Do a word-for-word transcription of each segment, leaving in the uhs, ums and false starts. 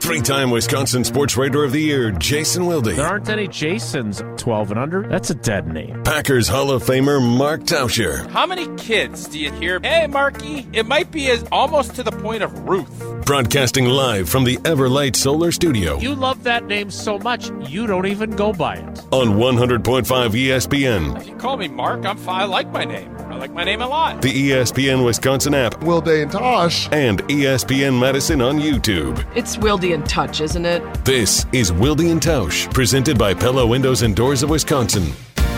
Three-time Wisconsin Sports Writer of the Year, Jason Wilde. There aren't any Jasons twelve and under. That's a dead name. Packers Hall of Famer, Mark Tauscher. How many kids do you hear, hey, Marky, it might be as almost to the point of Ruth. Broadcasting live from the Everlight Solar Studio. You love that name so much, you don't even go by it. On one hundred point five E S P N. If you call me Mark, I'm fine. I like my name. I like my name a lot. The E S P N Wisconsin app. Wilde and Tosh. And E S P N Madison on YouTube. It's Wilde and Touch, isn't it? This is Wilde and Tausch, presented by Pella Windows and Doors of Wisconsin.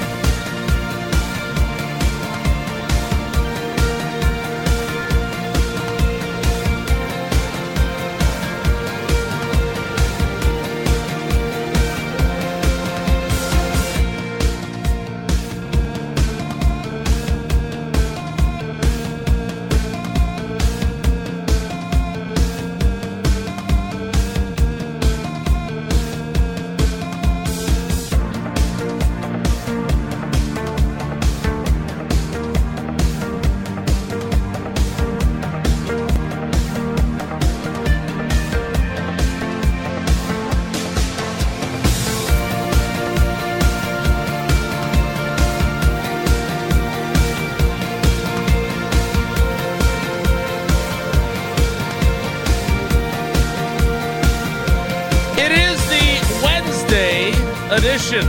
Edition,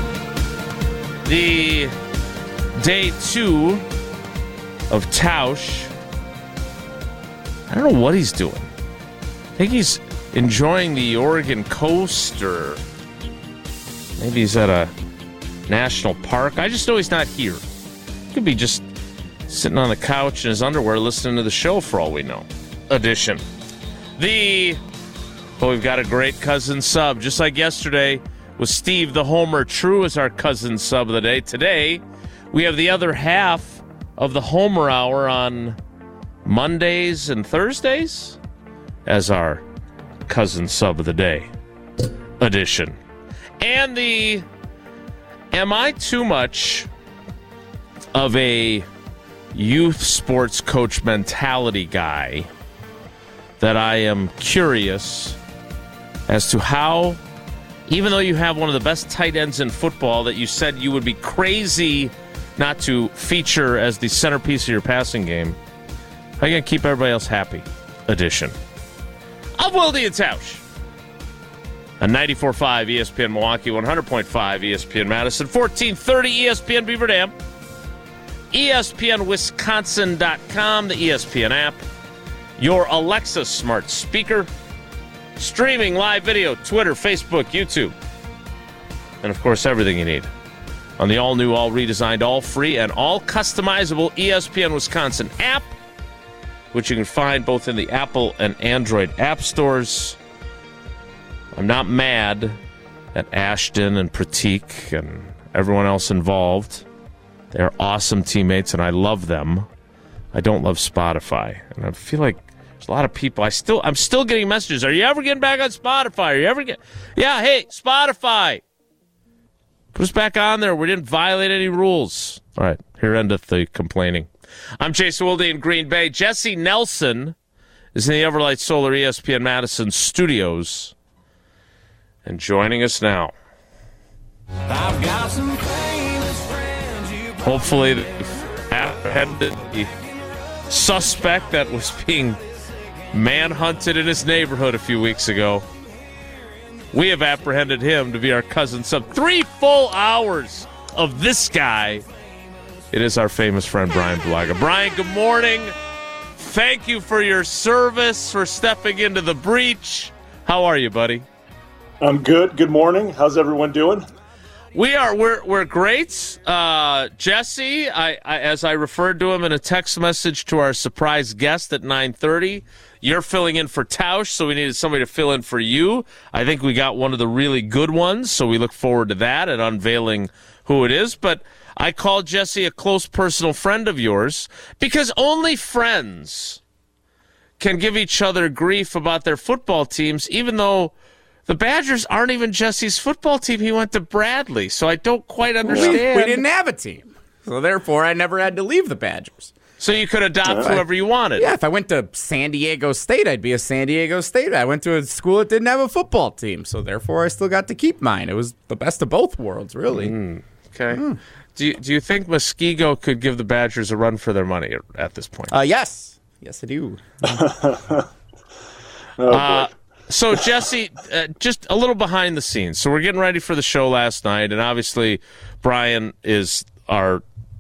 the day two of Tausch. I don't know what he's doing. I think he's enjoying the Oregon coast, or maybe he's at a national park. I just know he's not here. He could be just sitting on the couch in his underwear listening to the show for all we know. Edition. The, well, we've got a great cousin sub, just like yesterday. With Steve the Homer True as our cousin sub of the day. Today, we have the other half of the Homer Hour on Mondays and Thursdays as our cousin sub of the day edition. And the Am I Too Much of a Youth Sports Coach Mentality guy that I am curious as to how, even though you have one of the best tight ends in football that you said you would be crazy not to feature as the centerpiece of your passing game, how are you going to keep everybody else happy? Edition of Wilde and Tausch. On ninety-four point five E S P N Milwaukee, one hundred point five E S P N Madison, fourteen thirty E S P N Beaver Dam, E S P N Wisconsin dot com, the E S P N app, your Alexa smart speaker, streaming live video, Twitter, Facebook, YouTube, and, of course, everything you need on the all-new, all-redesigned, all-free, and all-customizable E S P N Wisconsin app, which you can find both in the Apple and Android app stores. I'm not mad at Ashton and Pratik and everyone else involved. They're awesome teammates, and I love them. I don't love Spotify, and I feel like a lot of people, I still, I'm still getting messages. Are you ever getting back on Spotify? Are you ever get? Yeah, hey, Spotify, put us back on there. We didn't violate any rules. All right, here endeth the complaining. I'm Jason Wilde in Green Bay. Jesse Nelson is in the Everlight Solar E S P N Madison studios, and joining us now. I've got some famous friends. Hopefully, the suspect that was being manhunted in his neighborhood a few weeks ago. We have apprehended him to be our cousin sub. Three full hours of this guy. It is our famous friend, Brian Bulaga. Brian, good morning. Thank you for your service, for stepping into the breach. How are you, buddy? I'm good. Good morning. How's everyone doing? We are. We're we're great. Uh, Jesse, I, I as I referred to him in a text message to our surprise guest at nine thirty, you're filling in for Tausch, so we needed somebody to fill in for you. I think we got one of the really good ones, so we look forward to that and unveiling who it is. But I called Jesse a close personal friend of yours because only friends can give each other grief about their football teams, even though the Badgers aren't even Jesse's football team. He went to Bradley, so I don't quite understand. We didn't have a team, so therefore I never had to leave the Badgers. So you could adopt Uh, whoever you wanted. Yeah, if I went to San Diego State, I'd be a San Diego State. I went to a school that didn't have a football team, so therefore I still got to keep mine. It was the best of both worlds, really. Mm, okay. Mm. Do you, do you think Muskego could give the Badgers a run for their money at, at this point? Uh, yes. Yes, I do. oh, uh, so, Jesse, uh, just a little behind the scenes. So we're getting ready for the show last night, and obviously Brian is our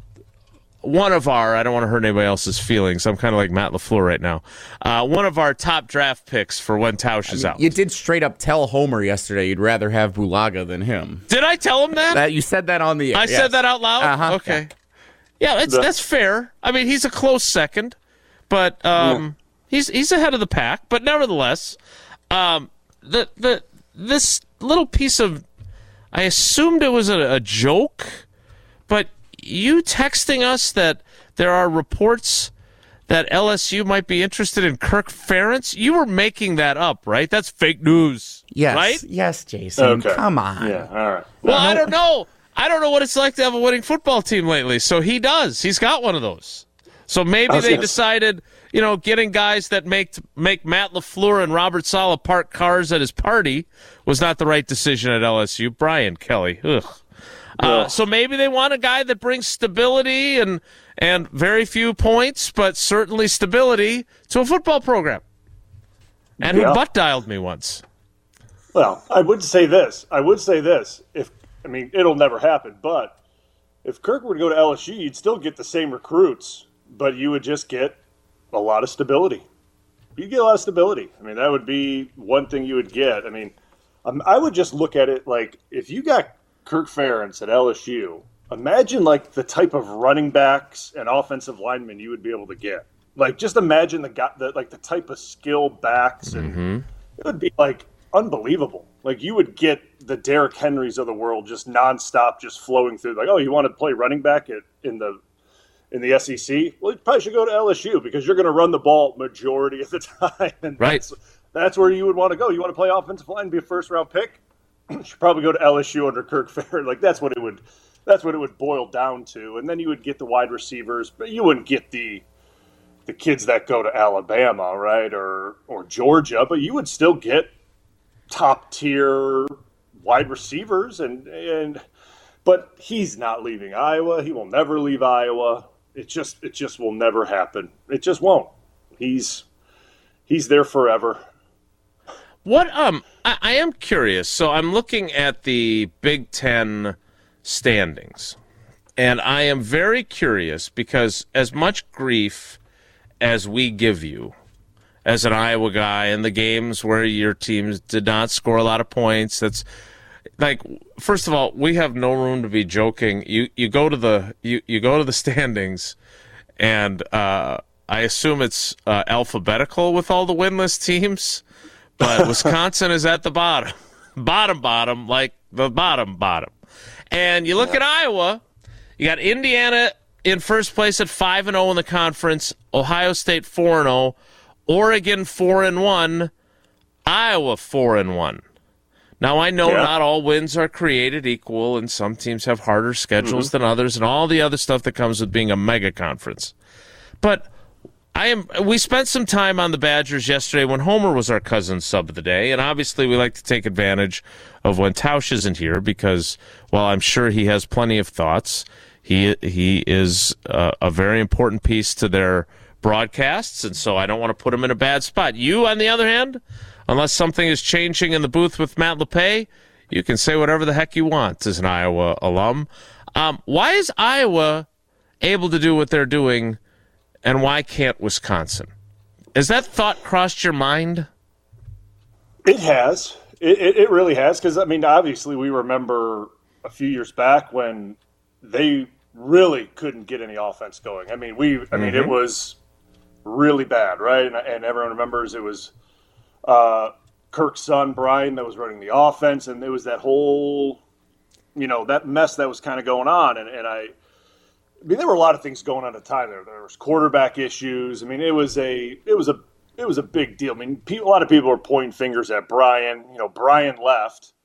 one of our, I don't want to hurt anybody else's feelings. I'm kind of like Matt LaFleur right now. Uh, one of our top draft picks for when Tausch is I mean, out. You did straight up tell Homer yesterday you'd rather have Bulaga than him. Did I tell him that? That you said that on the air. I yes. said that out loud? Uh-huh. Okay. Yeah, yeah that's, that's fair. I mean, he's a close second, but um, yeah. he's he's ahead of the pack. But nevertheless, um, the the this little piece of, I assumed it was a, a joke, but you texting us that there are reports that L S U might be interested in Kirk Ferentz, you were making that up, right? That's fake news, yes. right? Yes, Jason. Okay. Come on. Yeah, all right. Well, I don't know. I don't know what it's like to have a winning football team lately. So he does. He's got one of those. So maybe they decided, you know, getting guys that make make Matt LaFleur and Robert Saleh park cars at his party was not the right decision at L S U. Brian Kelly, ugh. Uh, so maybe they want a guy that brings stability and and very few points, but certainly stability to a football program. And yeah. who butt dialed me once. Well, I would say this. I would say this. If I mean, it'll never happen, but if Kirk were to go to L S U, you'd still get the same recruits, but you would just get a lot of stability. You'd get a lot of stability. I mean, that would be one thing you would get. I mean, um, I would just look at it like if you got Kirk Ferentz at L S U, imagine like the type of running backs and offensive linemen you would be able to get. Like just imagine the guy, the, like the type of skill backs, and mm-hmm. it would be like unbelievable. Like you would get the Derrick Henrys of the world just nonstop, just flowing through. Like, oh, you want to play running back at, in the in the S E C? Well, you probably should go to L S U because you're going to run the ball majority of the time, and right. that's, that's where you would want to go. You want to play offensive line and be a first round pick? You should probably go to L S U under Kirk Ferentz. Like that's what it would, that's what it would boil down to. And then you would get the wide receivers, but you wouldn't get the the kids that go to Alabama, right, or or Georgia. But you would still get top tier wide receivers, and and but he's not leaving Iowa. He will never leave Iowa. It just it just will never happen. It just won't. He's he's there forever. What um I, I am curious. So I'm looking at the Big Ten standings, and I am very curious because as much grief as we give you as an Iowa guy in the games where your teams did not score a lot of points, that's like, first of all, we have no room to be joking. You you go to the you, you go to the standings, and uh, I assume it's uh, alphabetical with all the winless teams. But Wisconsin is at the bottom, bottom, bottom, like the bottom, bottom. And you look yeah. at Iowa, you got Indiana in first place at five and zero in the conference, Ohio State four and zero, Oregon four and one, Iowa four and one. Now I know yeah. not all wins are created equal, and some teams have harder schedules mm-hmm. than others, and all the other stuff that comes with being a mega conference. But I am. We spent some time on the Badgers yesterday when Homer was our cousin sub of the day, and obviously we like to take advantage of when Tausch isn't here because, while I'm sure he has plenty of thoughts, he he is uh, a very important piece to their broadcasts, and so I don't want to put him in a bad spot. You, on the other hand, unless something is changing in the booth with Matt LePay, you can say whatever the heck you want as an Iowa alum. Um, why is Iowa able to do what they're doing? And why can't Wisconsin? Has that thought crossed your mind? It has. It, it, it really has. Because, I mean, obviously we remember a few years back when they really couldn't get any offense going. I mean, we. I mm-hmm. mean, it was really bad, right? And, and everyone remembers it was uh, Kirk's son, Brian, that was running the offense. And there was that whole, you know, that mess that was kind of going on. And, and I... I mean, there were a lot of things going on at the time. There, there was quarterback issues. I mean, it was a, it was a, it was a big deal. I mean, pe- a lot of people were pointing fingers at Brian. You know, Brian left,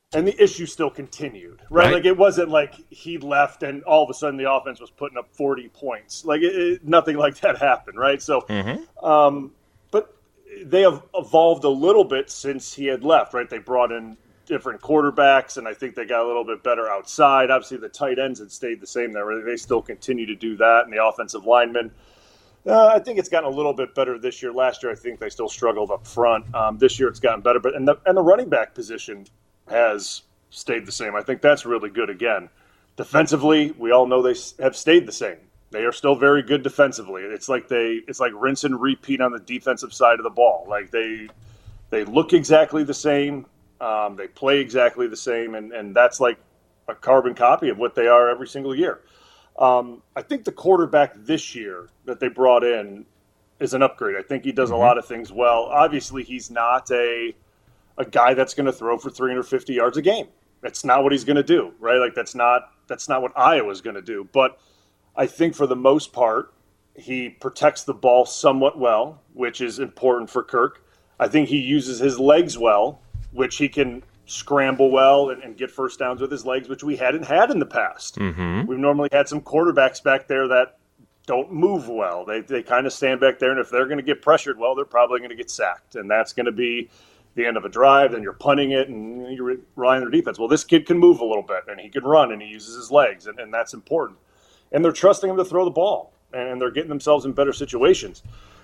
and the issue still continued, right? Right. Like it wasn't like he left and all of a sudden the offense was putting up forty points. Like it, it, nothing like that happened, right? So, mm-hmm. um, but they have evolved a little bit since he had left, right? They brought in different quarterbacks, and I think they got a little bit better outside. Obviously, the tight ends had stayed the same there. They still continue to do that, and the offensive linemen. Uh, I think it's gotten a little bit better this year. Last year, I think they still struggled up front. Um, this year, it's gotten better. But and the and the running back position has stayed the same. I think that's really good again. Defensively, we all know they have stayed the same. They are still very good defensively. It's like they it's like rinse and repeat on the defensive side of the ball. Like they they look exactly the same. Um, they play exactly the same, and, and that's like a carbon copy of what they are every single year. Um, I think the quarterback this year that they brought in is an upgrade. I think he does mm-hmm. a lot of things well. Obviously, he's not a a guy that's going to throw for three hundred fifty yards a game. That's not what he's going to do, right? Like that's not that's not what Iowa's going to do. But I think for the most part, he protects the ball somewhat well, which is important for Kirk. I think he uses his legs well, which he can scramble well and, and get first downs with his legs, which we hadn't had in the past. Mm-hmm. We've normally had some quarterbacks back there that don't move well. They they kind of stand back there, and if they're going to get pressured, well, they're probably going to get sacked, and that's going to be the end of a drive. Then you're punting it, and you're relying on their defense. Well, this kid can move a little bit, and he can run, and he uses his legs, and, and that's important. And they're trusting him to throw the ball, and they're getting themselves in better situations.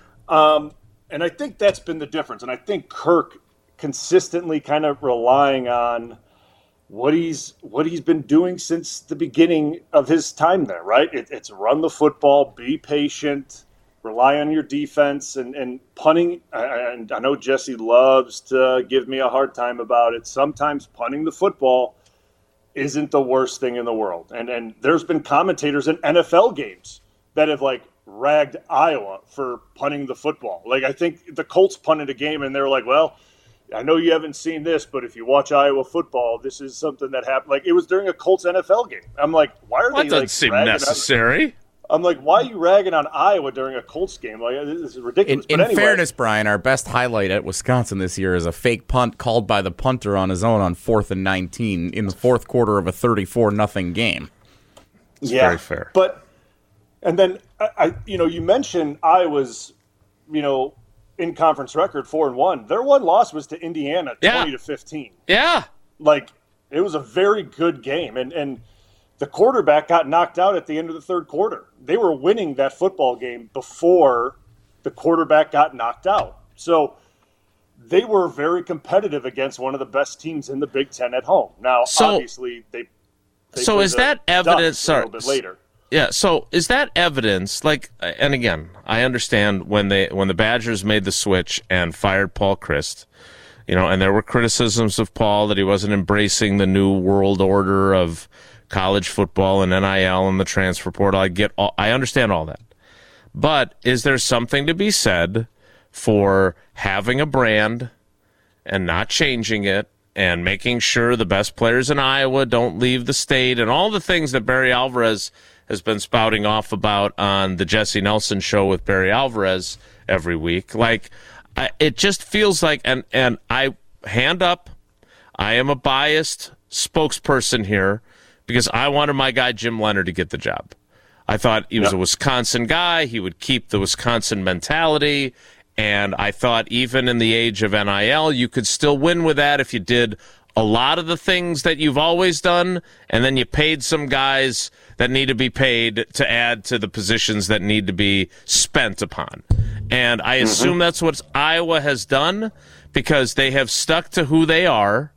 Um, and I think that's been the difference, and I think Kirk consistently kind of relying on what he's what he's been doing since the beginning of his time there, right? It, it's run the football, be patient, rely on your defense, and, and punting. And I know Jesse loves to give me a hard time about it. Sometimes punting the football isn't the worst thing in the world. And and there's been commentators in N F L games that have like ragged Iowa for punting the football. Like I think the Colts punted a game and they're like, well, I know you haven't seen this, but if you watch Iowa football, this is something that happened. Like it was during a Colts N F L game. I'm like, why are well, they that doesn't like seem ragging necessary? On, I'm like, why are you ragging on Iowa during a Colts game? Like this is ridiculous. In, but in anyway, fairness, Brian, our best highlight at Wisconsin this year is a fake punt called by the punter on his own on fourth and nineteen in the fourth quarter of a thirty-four nothing game. It's yeah, very fair. But and then I, I, you know, you mentioned Iowa's, you know. In conference record four and one. Their one loss was to Indiana, yeah. twenty to fifteen. Yeah, like it was a very good game, and and the quarterback got knocked out at the end of the third quarter. They were winning that football game before the quarterback got knocked out. So they were very competitive against one of the best teams in the Big Ten at home. Now, so, obviously, they. they so is that evidence? Sorry, a little bit later. Yeah, so is that evidence, like, and again, I understand when they when the Badgers made the switch and fired Paul Chryst, you know, and there were criticisms of Paul that he wasn't embracing the new world order of college football and N I L and the transfer portal. I get all, I understand all that. But is there something to be said for having a brand and not changing it and making sure the best players in Iowa don't leave the state and all the things that Barry Alvarez has been spouting off about on the Jesse Nelson show with Barry Alvarez every week? Like, I, it just feels like, and, and I, hand up, I am a biased spokesperson here because I wanted my guy Jim Leonard to get the job. I thought he was yep. a Wisconsin guy. He would keep the Wisconsin mentality. And I thought even in the age of N I L, you could still win with that if you did a lot of the things that you've always done, and then you paid some guys that need to be paid to add to the positions that need to be spent upon. And I mm-hmm. assume that's what Iowa has done because they have stuck to who they are,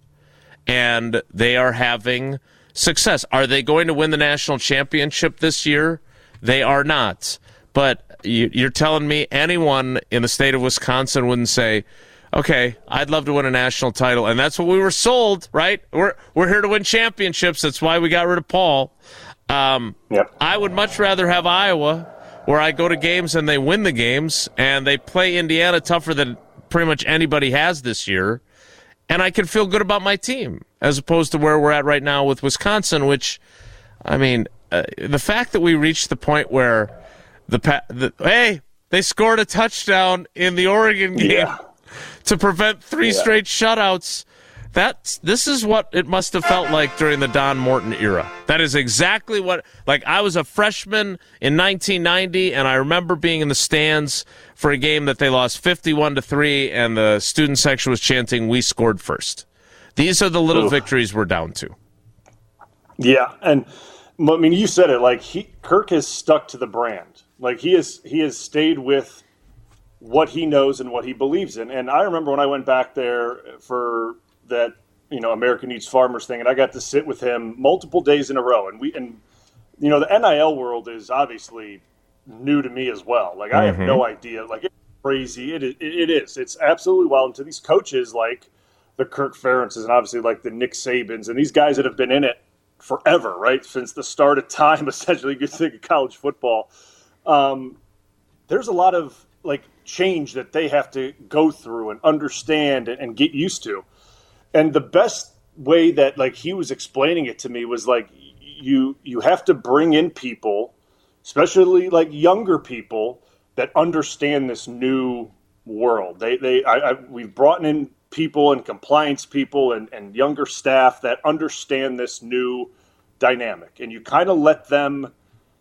and they are having success. Are they going to win the national championship this year? They are not. But you're telling me anyone in the state of Wisconsin wouldn't say, okay, I'd love to win a national title, and that's what we were sold, right? We're we're here to win championships. That's why we got rid of Paul. Um, yep. I would much rather have Iowa, where I go to games and they win the games, and they play Indiana tougher than pretty much anybody has this year, and I can feel good about my team, as opposed to where we're at right now with Wisconsin, which, I mean, uh, the fact that we reached the point where the, the hey, they scored a touchdown in the Oregon game. Yeah. To prevent three yeah. straight shutouts, that's this is what it must have felt like during the Don Morton era. That is exactly what, like, I was a freshman in nineteen ninety, and I remember being in the stands for a game that they lost fifty-one to three, and the student section was chanting, "We scored first." These are the little Ooh. victories we're down to. Yeah, and I mean, you said it. Like, he, Kirk has stuck to the brand. Like, he has he has stayed with what he knows and what he believes in. And I remember when I went back there for that, you know, America Needs Farmers thing, and I got to sit with him multiple days in a row. And we, and you know, the N I L world is obviously new to me as well. Like, I mm-hmm. have no idea. Like, it's crazy. It, it it is. It's absolutely wild. And to these coaches like the Kirk Ferentzes and obviously like the Nick Sabans and these guys that have been in it forever, right, since the start of time, essentially, you think of college football. Um, there's a lot of like change that they have to go through and understand and, and get used to. And the best way that like he was explaining it to me was like you you have to bring in people, especially like younger people, that understand this new world. They they I, I, we've brought in people and compliance people and, and younger staff that understand this new dynamic, and you kind of let them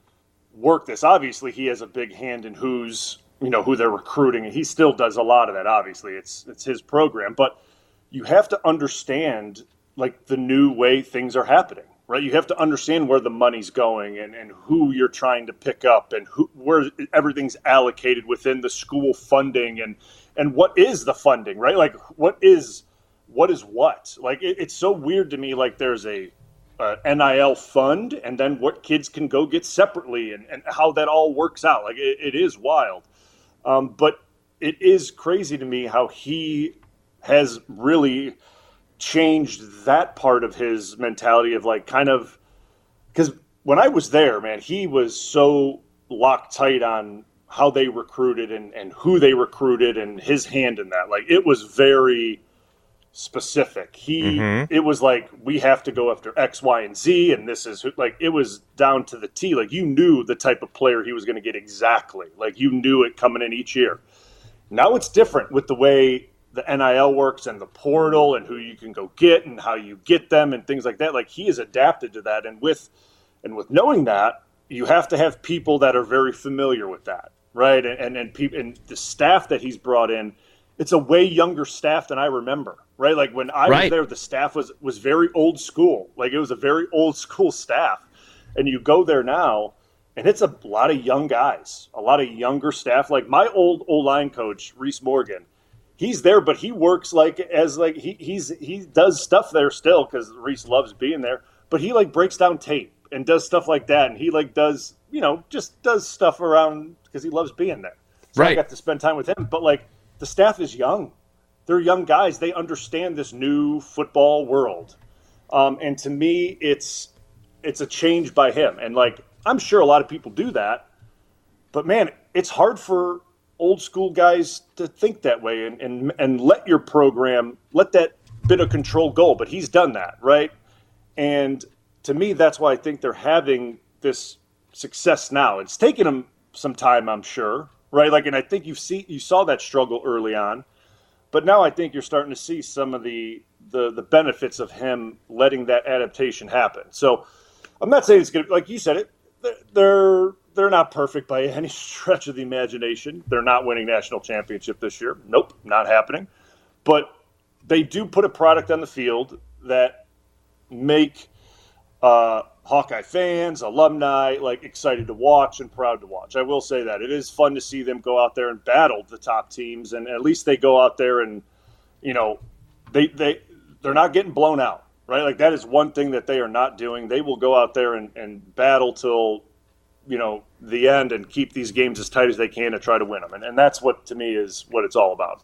work this. Obviously, he has a big hand in who's, you know, who they're recruiting, and he still does a lot of that. Obviously, it's it's his program, but you have to understand like the new way things are happening, right? You have to understand where the money's going and, and who you're trying to pick up and who where everything's allocated within the school funding and and what is the funding, right? Like what is what is what? Like it, it's so weird to me. Like there's a Uh, N I L fund, and then what kids can go get separately, and, and how that all works out. Like it, it is wild, um, but it is crazy to me how he has really changed that part of his mentality of like kind of, because when I was there, man, he was so locked tight on how they recruited and, and who they recruited and his hand in that. Like it was very specific. He mm-hmm. It was like we have to go after X, Y, and Z, and this is like it was down to the T. Like you knew the type of player he was going to get exactly. Like you knew it coming in each year. Now it's different with the way the N I L works and the portal and who you can go get and how you get them and things like that. Like he has adapted to that, and with and with knowing that, you have to have people that are very familiar with that, right? And and and, people, and the staff that he's brought in, it's a way younger staff than I remember. Right, like when I right. was there, the staff was was very old school. Like it was a very old school staff, and you go there now, and it's a lot of young guys, a lot of younger staff. Like my old old line coach, Reese Morgan, he's there, but he works like as like he he's he does stuff there still because Reese loves being there. But he like breaks down tape and does stuff like that, and he like does you know just does stuff around because he loves being there. So right. I got to spend time with him, but like the staff is young. They're young guys. They understand this new football world. Um, and to me, it's it's a change by him. And, like, I'm sure a lot of people do that. But, man, it's hard for old school guys to think that way and, and, and let your program, let that bit of control go. But he's done that, right? And to me, that's why I think they're having this success now. It's taken them some time, I'm sure, right? Like, and I think you see you saw that struggle early on. But now I think you're starting to see some of the, the the benefits of him letting that adaptation happen. So I'm not saying it's going to, like you said it, they're they're not perfect by any stretch of the imagination. They're not winning national championship this year. Nope, not happening. But they do put a product on the field that make uh, Hawkeye fans, alumni, like excited to watch and proud to watch. I will say that. It is fun to see them go out there and battle the top teams, and at least they go out there and, you know, they, they, they're not getting blown out, right? Like that is one thing that they are not doing. They will go out there and, and battle till, you know, the end and keep these games as tight as they can to try to win them. And, and that's what, to me, is what it's all about.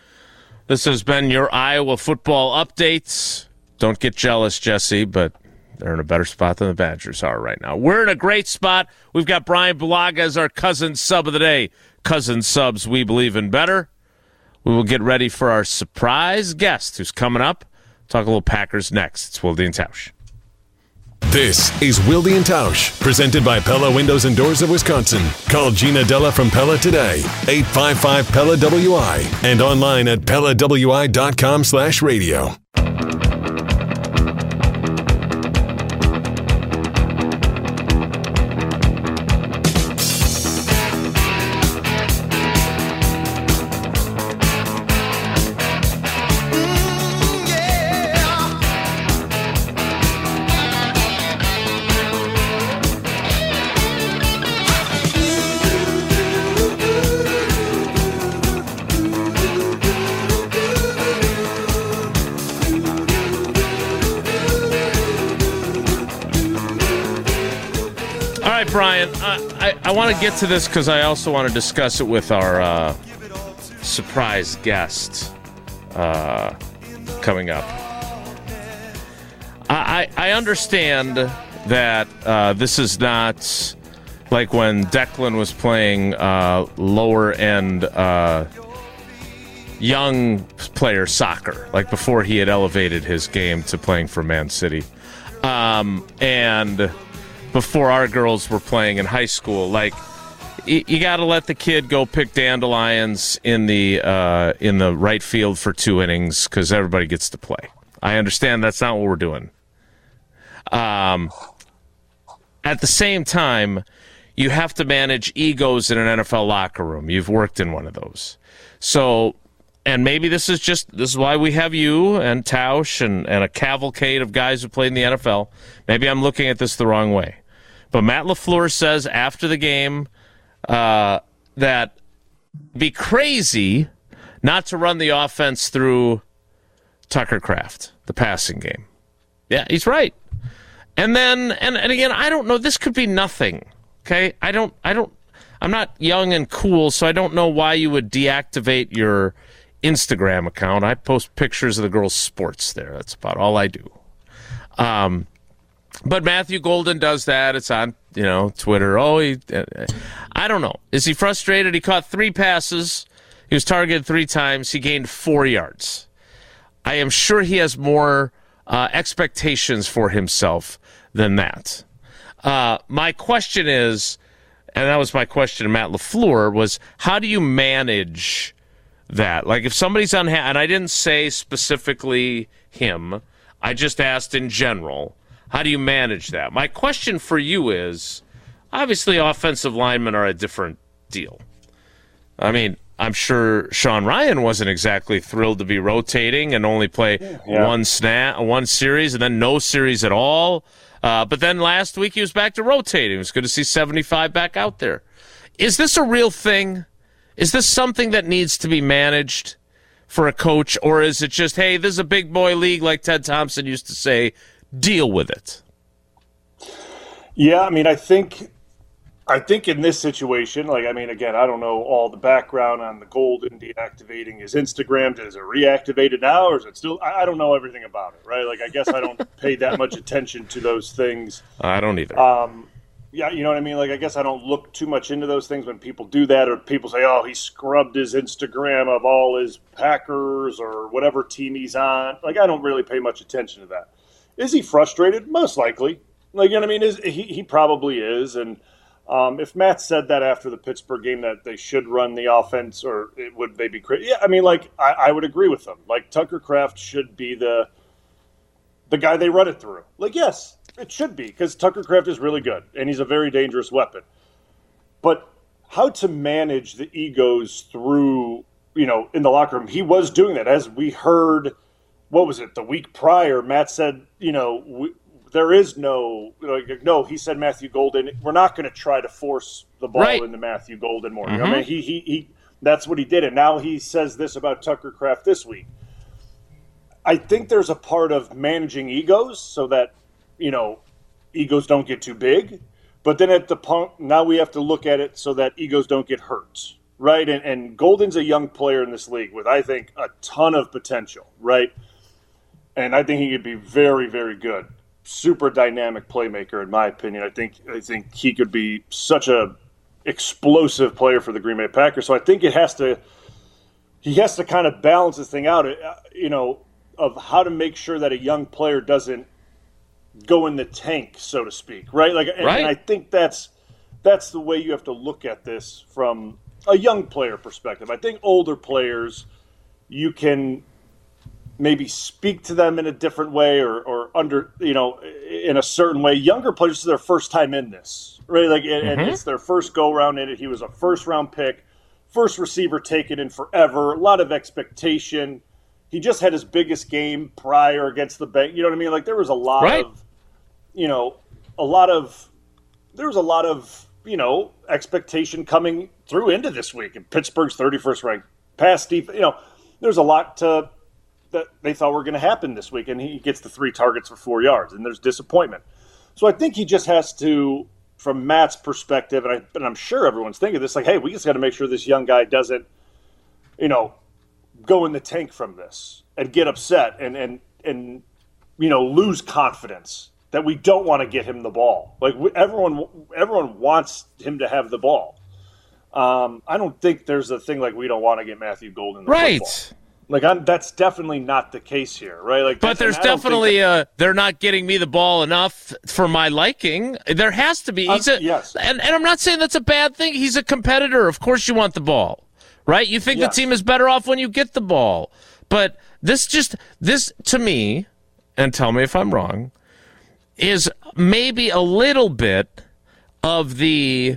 This has been your Iowa football updates. Don't get jealous, Jesse, but they're in a better spot than the Badgers are right now. We're in a great spot. We've got Brian Bulaga as our cousin sub of the day. Cousin subs, we believe in better. We will get ready for our surprise guest who's coming up. Talk a little Packers next. It's Wilde and Tausch. This is Wilde and Tausch, presented by Pella Windows and Doors of Wisconsin. Call Gina Della from Pella today, eight five five Pella W I, and online at Pella W I dot com slash radio. right, Brian, I, I, I want to get to this because I also want to discuss it with our uh, surprise guest uh, coming up. I, I understand that uh, this is not like when Declan was playing uh, lower-end uh, young player soccer, like before he had elevated his game to playing for Man City. Um, and before our girls were playing in high school, like y- you got to let the kid go pick dandelions in the uh, in the right field for two innings because everybody gets to play. I understand that's not what we're doing. Um, at the same time, you have to manage egos in an N F L locker room. You've worked in one of those, so. And maybe this is just, this is why we have you and Tausch and, and a cavalcade of guys who played in the N F L. Maybe I'm looking at this the wrong way. But Matt LaFleur says after the game uh, that it'd be crazy not to run the offense through Tucker Kraft, the passing game. Yeah, he's right. And then, and, and again, I don't know, this could be nothing, okay? I don't, I don't, I'm not young and cool, so I don't know why you would deactivate your Instagram account. I post pictures of the girls' sports there. That's about all I do. Um, but Matthew Golden does that. It's on, you know, Twitter. Oh, he, uh, I don't know. Is he frustrated? He caught three passes. He was targeted three times. He gained four yards. I am sure he has more uh, expectations for himself than that. Uh, my question is, and that was my question to Matt LaFleur, was how do you manage that? Like if somebody's unhappy, and I didn't say specifically him, I just asked in general, how do you manage that? My question for you is, obviously offensive linemen are a different deal. I mean, I'm sure Sean Ryan wasn't exactly thrilled to be rotating and only play yeah. one snap, one series, and then no series at all. Uh, but then last week he was back to rotating. It was good to see seventy-five back out there. Is this a real thing? Is this something that needs to be managed for a coach, or is it just, hey, this is a big boy league like Ted Thompson used to say, deal with it? Yeah, I mean, I think I think in this situation, like, I mean, again, I don't know all the background on the Golden deactivating his Instagram. Is it reactivated now, or is it still? I don't know everything about it, right? Like, I guess I don't pay that much attention to those things. I don't either. Um, Yeah, you know what I mean? Like, I guess I don't look too much into those things when people do that, or people say, oh, he scrubbed his Instagram of all his Packers or whatever team he's on. Like, I don't really pay much attention to that. Is he frustrated? Most likely. Like, you know what I mean? Is he, he probably is. And um, if Matt said that after the Pittsburgh game that they should run the offense, or it would they be crazy? Yeah, I mean, like, I, I would agree with them. Like, Tucker Kraft should be the the guy they run it through. Like, yes. It should be, because Tucker Kraft is really good, and he's a very dangerous weapon. But how to manage the egos through, you know, in the locker room, he was doing that. As we heard, what was it, the week prior, Matt said, you know, we, there is no, like, no, he said Matthew Golden, we're not going to try to force the ball right into Matthew Golden more. Mm-hmm. You know, I mean, he, he, he, that's what he did, and now he says this about Tucker Kraft this week. I think there's a part of managing egos so that, you know, egos don't get too big, but then at the point, now we have to look at it so that egos don't get hurt, right? And, and Golden's a young player in this league with, I think, a ton of potential, right? And I think he could be very, very good. Super dynamic playmaker, in my opinion. I think I think he could be such a explosive player for the Green Bay Packers. So I think it has to, he has to kind of balance this thing out, you know, of how to make sure that a young player doesn't go in the tank, so to speak, right? Like, and, right. and I think that's that's the way you have to look at this from a young player perspective. I think older players, you can maybe speak to them in a different way, or, or under, you know, in a certain way. Younger players, this is their first time in this, right? Like, and, mm-hmm. and it's their first go around in it. He was a first round pick, first receiver taken in forever, a lot of expectation. He just had his biggest game prior against the Bengals. You know what I mean? Like, there was a lot right. of, you know, a lot of, there was a lot of, you know, expectation coming through into this week. And Pittsburgh's thirty-first ranked pass defense, you know, there's a lot to, that they thought were going to happen this week. And he gets the three targets for four yards, and there's disappointment. So I think he just has to from Matt's perspective, and, I, and I'm sure everyone's thinking this, like, hey, we just got to make sure this young guy doesn't, you know, go in the tank from this and get upset and, and, and you know, lose confidence that we don't want to get him the ball. Like, we, everyone everyone wants him to have the ball. Um, I don't think there's a thing like we don't want to get Matthew Golden the right. football. Like, I'm, that's definitely not the case here, right? Like, but there's definitely that, uh, they're not getting me the ball enough for my liking. There has to be. He's a, yes. and, and I'm not saying that's a bad thing. He's a competitor. Of course you want the ball, right? You think yes. the team is better off when you get the ball. But this just, this to me, and tell me if I'm wrong, is maybe a little bit of the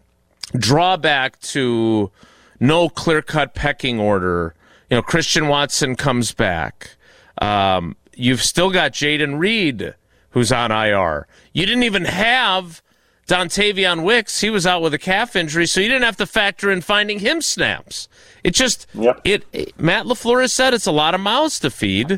drawback to no clear-cut pecking order. You know, Christian Watson comes back. Um, you've still got Jaden Reed, who's on I R. You didn't even have Dontavion Wicks. He was out with a calf injury, so you didn't have to factor in finding him snaps. It just, yep. it, it. Matt LaFleur has said it's a lot of mouths to feed,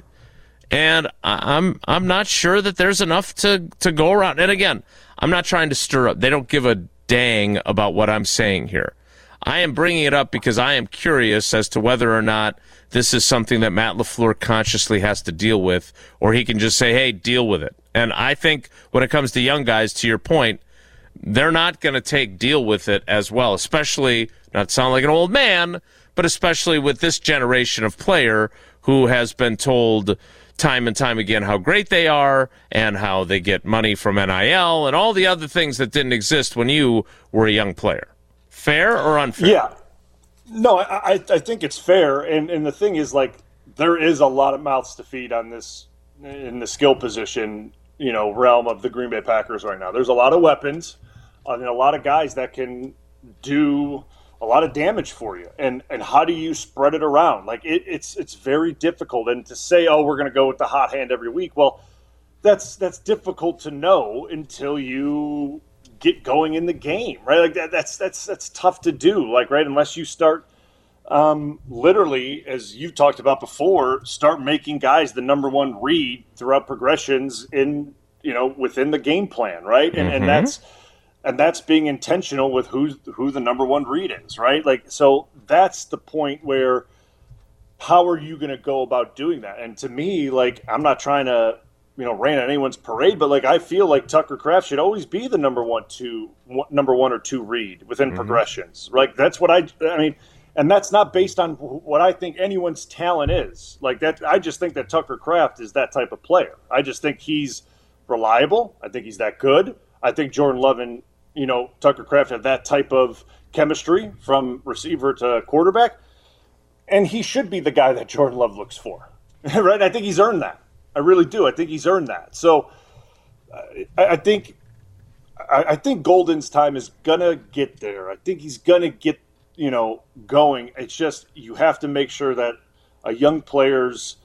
and I'm I'm not sure that there's enough to to go around. And again, I'm not trying to stir up. They don't give a dang about what I'm saying here. I am bringing it up because I am curious as to whether or not this is something that Matt LaFleur consciously has to deal with, or he can just say, hey, deal with it. And I think when it comes to young guys, to your point, they're not going to take deal with it as well, especially, not sound like an old man, but especially with this generation of player who has been told time and time again how great they are and how they get money from N I L and all the other things that didn't exist when you were a young player. Fair or unfair? Yeah. No, I, I think it's fair. And, and the thing is, like, there is a lot of mouths to feed on this, in the skill position, you know, realm of the Green Bay Packers right now. There's a lot of weapons and a lot of guys that can do a lot of damage for you. And and how do you spread it around? Like, it, it's it's very difficult. And to say, oh, we're going to go with the hot hand every week, well, that's that's difficult to know until you get going in the game, right? Like that, that's that's that's tough to do, like, right? Unless you start um, literally, as you've talked about before, start making guys the number one read throughout progressions in, you know, within the game plan, right? And mm-hmm. and that's and that's being intentional with who's who the number one read is, right? Like, so that's the point where how are you going to go about doing that? And to me, like, I'm not trying to, you know, rain on anyone's parade, but, like, I feel like Tucker Kraft should always be the number one, two, one, number one or two read within mm-hmm. progressions. Like, that's what I, I mean, and that's not based on what I think anyone's talent is. Like, that, I just think that Tucker Kraft is that type of player. I just think he's reliable. I think he's that good. I think Jordan Love and, you know, Tucker Kraft have that type of chemistry from receiver to quarterback, and he should be the guy that Jordan Love looks for, right? I think he's earned that. I really do. I think he's earned that. So uh, I, I think I, I think Golden's time is gonna get there. I think he's gonna get, you know, going. It's just you have to make sure that a young player's,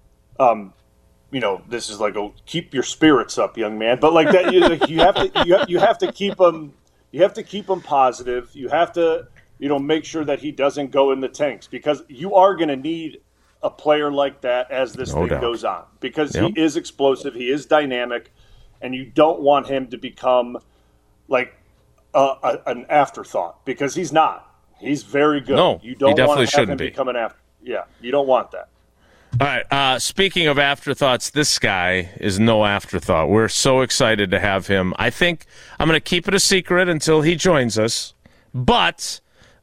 um, you know, this is like a keep your spirits up, young man. But like that, you, like you have to you have, you have to keep them you have to keep them positive. You have to, you know, make sure that he doesn't go in the tanks, because you are gonna need a player like that as this no thing doubt. goes on, because yep. he is explosive, he is dynamic, and you don't want him to become like a, a, an afterthought, because he's not. He's very good. No, you don't he definitely want to have shouldn't him be. become an after. Yeah, you don't want that. All right. Uh, speaking of afterthoughts, this guy is no afterthought. We're so excited to have him. I think I'm going to keep it a secret until he joins us, but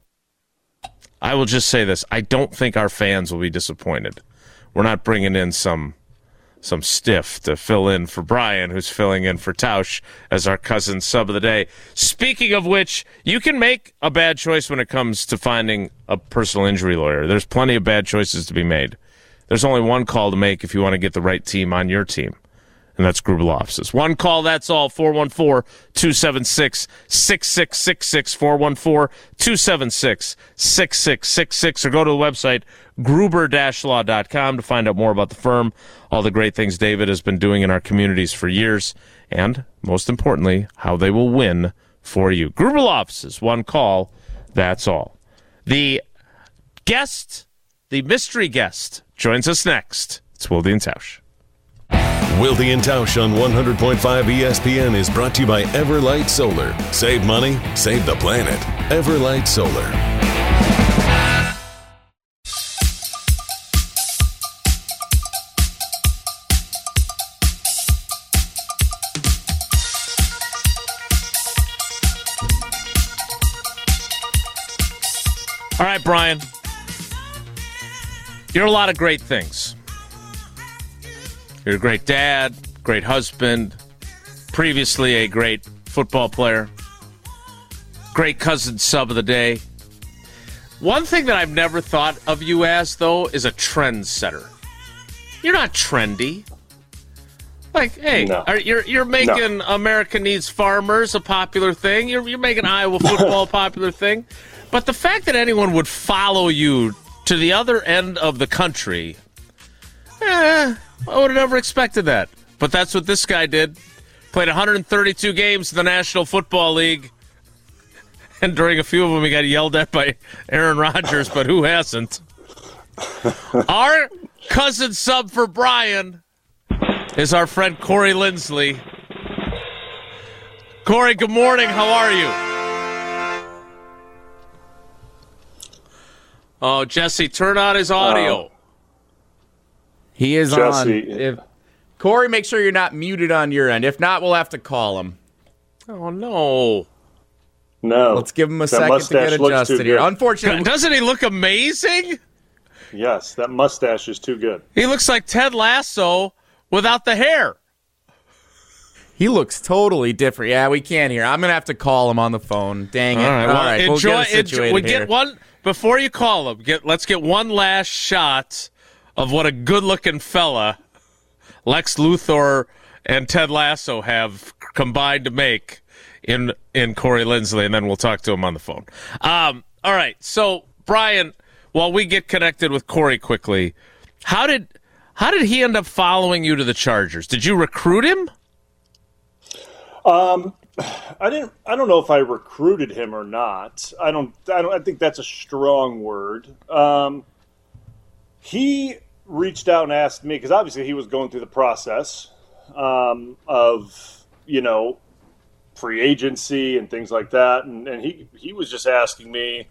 I will just say this. I don't think our fans will be disappointed. We're not bringing in some some stiff to fill in for Brian, who's filling in for Tausch as our cousin sub of the day. Speaking of which, you can make a bad choice when it comes to finding a personal injury lawyer. There's plenty of bad choices to be made. There's only one call to make if you want to get the right team on your team, and that's Grubel Offices. One call, that's all. four one four, two seven six, six six six six, four one four, two seven six, six six six six, or go to the website gruber dash law dot com to find out more about the firm, all the great things David has been doing in our communities for years, and most importantly, how they will win for you. Grubel Offices, one call, that's all. The guest, the mystery guest, joins us next. It's Wilde and Tausch. Wilde and Tausch on one hundred point five E S P N is brought to you by Everlight Solar. Save money, save the planet. Everlight Solar. All right, Brian. You're a lot of great things. You're a great dad, great husband, previously a great football player, great cousin sub of the day. One thing that I've never thought of you as, though, is a trendsetter. You're not trendy. Like, hey, No. are, you're you're making No. America Needs Farmers a popular thing. You're you're making Iowa football a popular thing. But the fact that anyone would follow you to the other end of the country, eh, I would have never expected that. But that's what this guy did. Played one hundred thirty-two games in the National Football League. And during a few of them, he got yelled at by Aaron Rodgers, but who hasn't? Our cousin sub for Brian is our friend Corey Lindsley. Corey, good morning. How are you? Oh, Jesse, turn on his audio. Oh. He is Jesse. on. If Corey, make sure you're not muted on your end. If not, we'll have to call him. Oh, no. No. Let's give him a That second to mustache get looks adjusted too here. good. Unfortunately, Doesn't he look amazing? Yes, that mustache is too good. He looks like Ted Lasso without the hair. he looks totally different. Yeah, we can't hear. I'm gonna have to call him on the phone. Dang it! All right, All well, right, enjoy, we'll get it enjoy, situated we here. get one before you call him. Get let's get one last shot of what a good-looking fella Lex Luthor and Ted Lasso have combined to make in in Corey Lindsley, and then we'll talk to him on the phone. Um, all right, so Brian, while we get connected with Corey quickly, how did how did he end up following you to the Chargers? Did you recruit him? Um, I didn't. I don't know if I recruited him or not. I don't. I don't. I think that's a strong word. Um, he reached out and asked me because obviously he was going through the process um, of you know free agency and things like that, and, and he he was just asking me,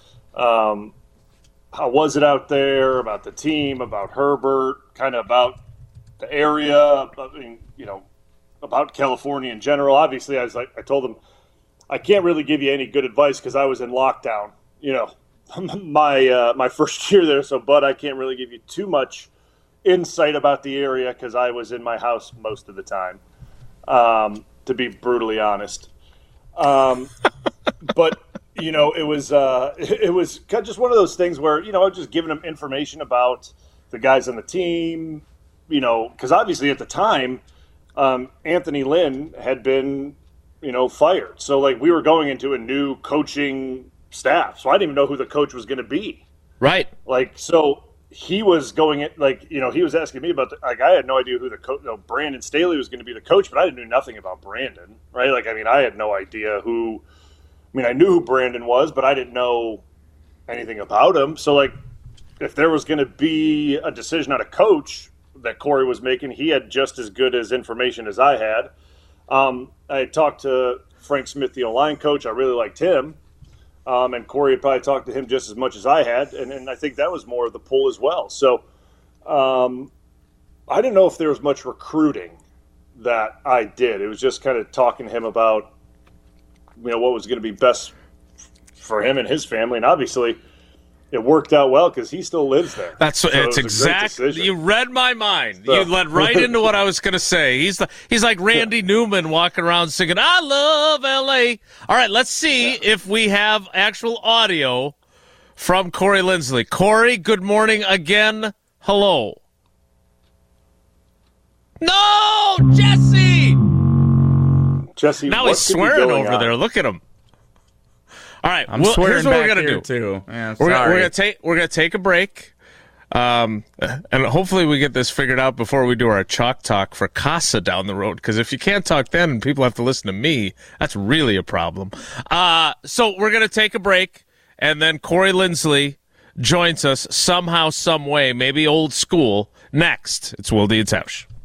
um, how was it out there, about the team, about Herbert, kind of about the area. I mean, you know. About California in general. Obviously, I was like, I told him, I can't really give you any good advice because I was in lockdown, you know, my uh, my first year there. So, but I can't really give you too much insight about the area because I was in my house most of the time, um, to be brutally honest. Um, but you know, it was uh, it was just one of those things where you know I was just giving him information about the guys on the team, you know, because obviously at the time. Um, Anthony Lynn had been, you know, fired. So, like, we were going into a new coaching staff. So I didn't even know who the coach was going to be. Right. Like, so he was going in, like, you know, he was asking me about, the, like, I had no idea who the coach, you know, Brandon Staley was going to be the coach, but I didn't know nothing about Brandon, right? Like, I mean, I had no idea who, I mean, I knew who Brandon was, but I didn't know anything about him. So, like, if there was going to be a decision on a coach, that Corey was making, he had just as good as information as I had. Um, I had talked to Frank Smith, the O-line coach. I really liked him. Um, and Corey had probably talked to him just as much as I had. And, and I think that was more of the pull as well. So um, I didn't know if there was much recruiting that I did. It was just kind of talking to him about, you know, what was going to be best for him and his family. And obviously, it worked out well because he still lives there. That's so it's it exactly. You read my mind. So. You led right into what I was going to say. He's the, he's like Randy Newman walking around singing "I love L A" All right, let's see yeah. if we have actual audio from Corey Lindsley. Corey, good morning again. Hello. No, Jesse. Jesse, now he's swearing over on? there. Look at him. All right, I'm well, swearing here's what back we're gonna here do. Too. Yeah, we're, gonna, we're gonna take we're gonna take a break, um, and hopefully we get this figured out before we do our chalk talk for Casa down the road. Because if you can't talk then, and people have to listen to me, that's really a problem. Uh, so we're gonna take a break, and then Corey Lindsley joins us somehow, some way, maybe old school. Next, it's Wilde and Tausch.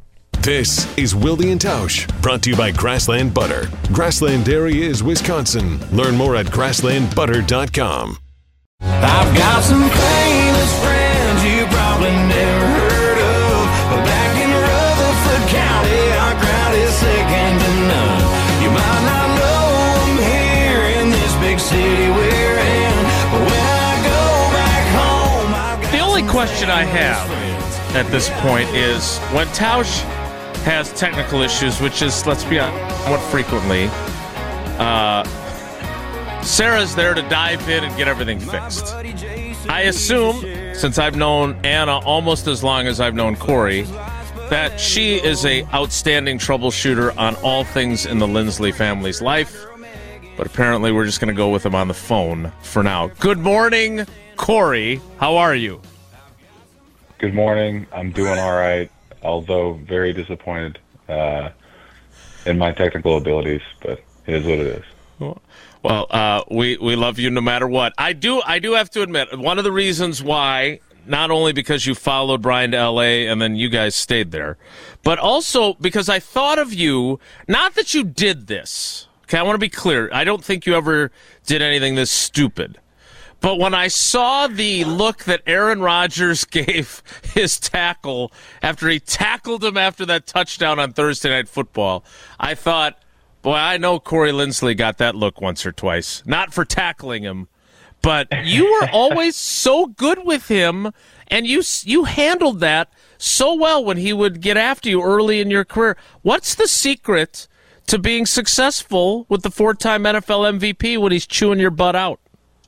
This is Wilde and Tausch, brought to you by Grassland Butter. Grassland Dairy is Wisconsin. Learn more at grassland butter dot com. I've got some famous friends you probably never heard of, but back in Rutherford County, our crowd is second to none. You might not know them here in this big city we're in, but when I go back home, I've got The only question I have at this point is when Tausch has technical issues, which is, let's be honest, somewhat frequently, uh, Sarah's there to dive in and get everything fixed. I assume, since I've known Anna almost as long as I've known Corey, that she is a outstanding troubleshooter on all things in the Lindsley family's life. But apparently we're just going to go with him on the phone for now. Good morning, Corey. How are you? Good morning. I'm doing all right, although very disappointed uh, in my technical abilities, but it is what it is. Well, uh, we, we love you no matter what. I do I do have to admit, one of the reasons why, not only because you followed Brian to L A and then you guys stayed there, but also because I thought of you, not that you did this. Okay, I want to be clear. I don't think you ever did anything this stupid. But when I saw the look that Aaron Rodgers gave his tackle after he tackled him after that touchdown on Thursday Night Football, I thought, boy, I know Corey Lindsley got that look once or twice. Not for tackling him, but you were always so good with him, and you you handled that so well when he would get after you early in your career. What's the secret to being successful with the four-time N F L M V P when he's chewing your butt out?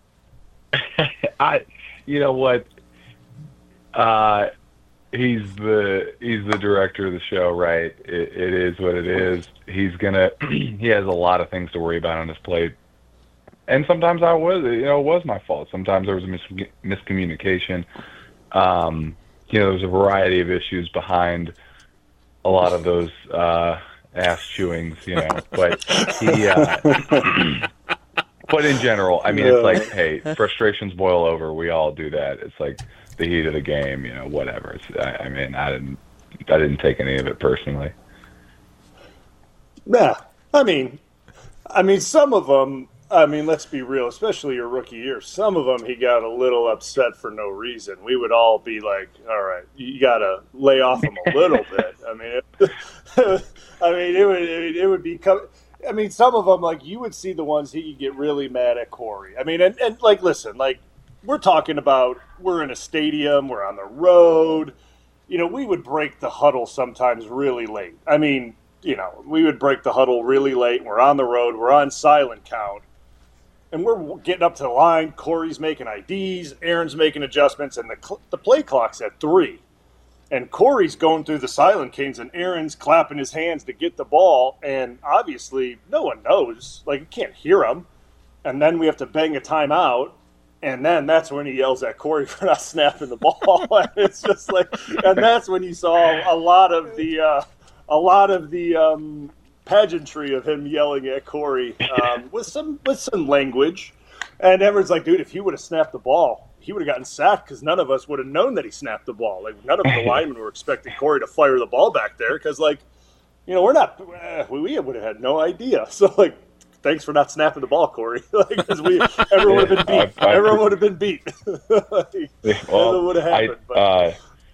I, you know what? Uh, he's the he's the director of the show, right? It, it is what it is. He's gonna. He has a lot of things to worry about on his plate, and sometimes I was, you know, it was my fault. Sometimes there was a mis- miscommunication. Um, you know, there was a variety of issues behind a lot of those uh, ass chewings, you know. But he. Uh, But in general, I mean, it's like, hey, frustrations boil over. We all do that. It's like the heat of the game, you know, whatever. It's, I, I mean, I didn't, I didn't take any of it personally. Yeah, I mean, I mean, some of them. I mean, let's be real. Especially your rookie year, some of them he got a little upset for no reason. We would all be like, "All right, you got to lay off him a little bit." I mean, it, I mean, it would, it, it would be. I mean, some of them, like, you would see the ones that you get really mad at Corey. I mean, and, and like, listen, like, we're talking about, we're in a stadium, we're on the road. You know, we would break the huddle sometimes really late. I mean, you know, we would break the huddle really late. We're on the road, we're on silent count, and we're getting up to the line. Corey's making I Ds, Aaron's making adjustments, and the cl- the play clock's at three. And Corey's going through the silent canes, and Aaron's clapping his hands to get the ball. And obviously, no one knows. Like, you can't hear him. And then we have to bang a timeout. And then that's when he yells at Corey for not snapping the ball. And it's just like, and that's when you saw a lot of the, uh, a lot of the um, pageantry of him yelling at Corey um, with some with some language. And everyone's like, dude, if he would have snapped the ball, he would have gotten sacked because none of us would have known that he snapped the ball. Like, none of the linemen were expecting Corey to fire the ball back there because, like, you know, we're not uh, – we would have had no idea. So, like, thanks for not snapping the ball, Corey. like, because we everyone would have been beat. I, I, everyone would have been beat. like, well, would have happened. I, but. Uh,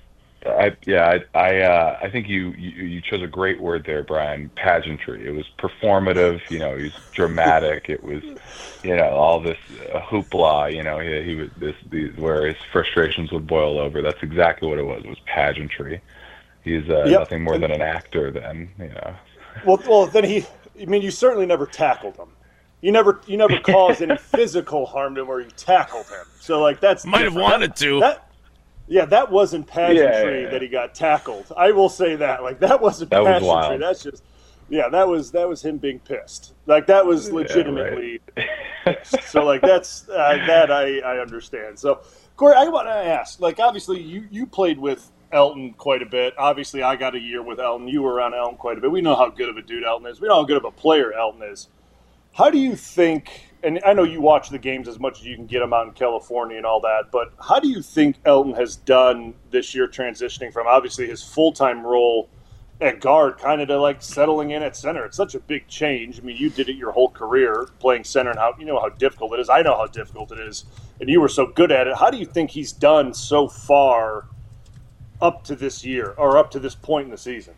I, yeah, I I, uh, I think you, you you chose a great word there, Brian. Pageantry. It was performative. You know, he was dramatic. It was, you know, all this uh, hoopla. You know, he, he was this these where his frustrations would boil over. That's exactly what it was. It was pageantry. He's uh, yep. nothing more than an actor. Then, you know. Well, well, then he. I mean, you certainly never tackled him. You never, you never caused any physical harm to him, where you tackled him. So, like, that's might different. have wanted to. That, Yeah, that wasn't pageantry yeah, yeah, yeah. that he got tackled. I will say that. Like, that wasn't that pageantry. Was wild. That's just, yeah, that was that was him being pissed. Like, that was legitimately yeah, right. pissed. So, like, that's uh, that I, I understand. So, Corey, I want to ask. Like, obviously, you you played with Elton quite a bit. Obviously, I got a year with Elton. You were around Elton quite a bit. We know how good of a dude Elton is. We know how good of a player Elton is. How do you think? And I know you watch the games as much as you can get them out in California and all that, but how do you think Elton has done this year transitioning from obviously his full-time role at guard, kind of to like settling in at center. It's such a big change. I mean, you did it your whole career playing center, and how you know how difficult it is. I know how difficult it is, and you were so good at it. How do you think he's done so far up to this year or up to this point in the season?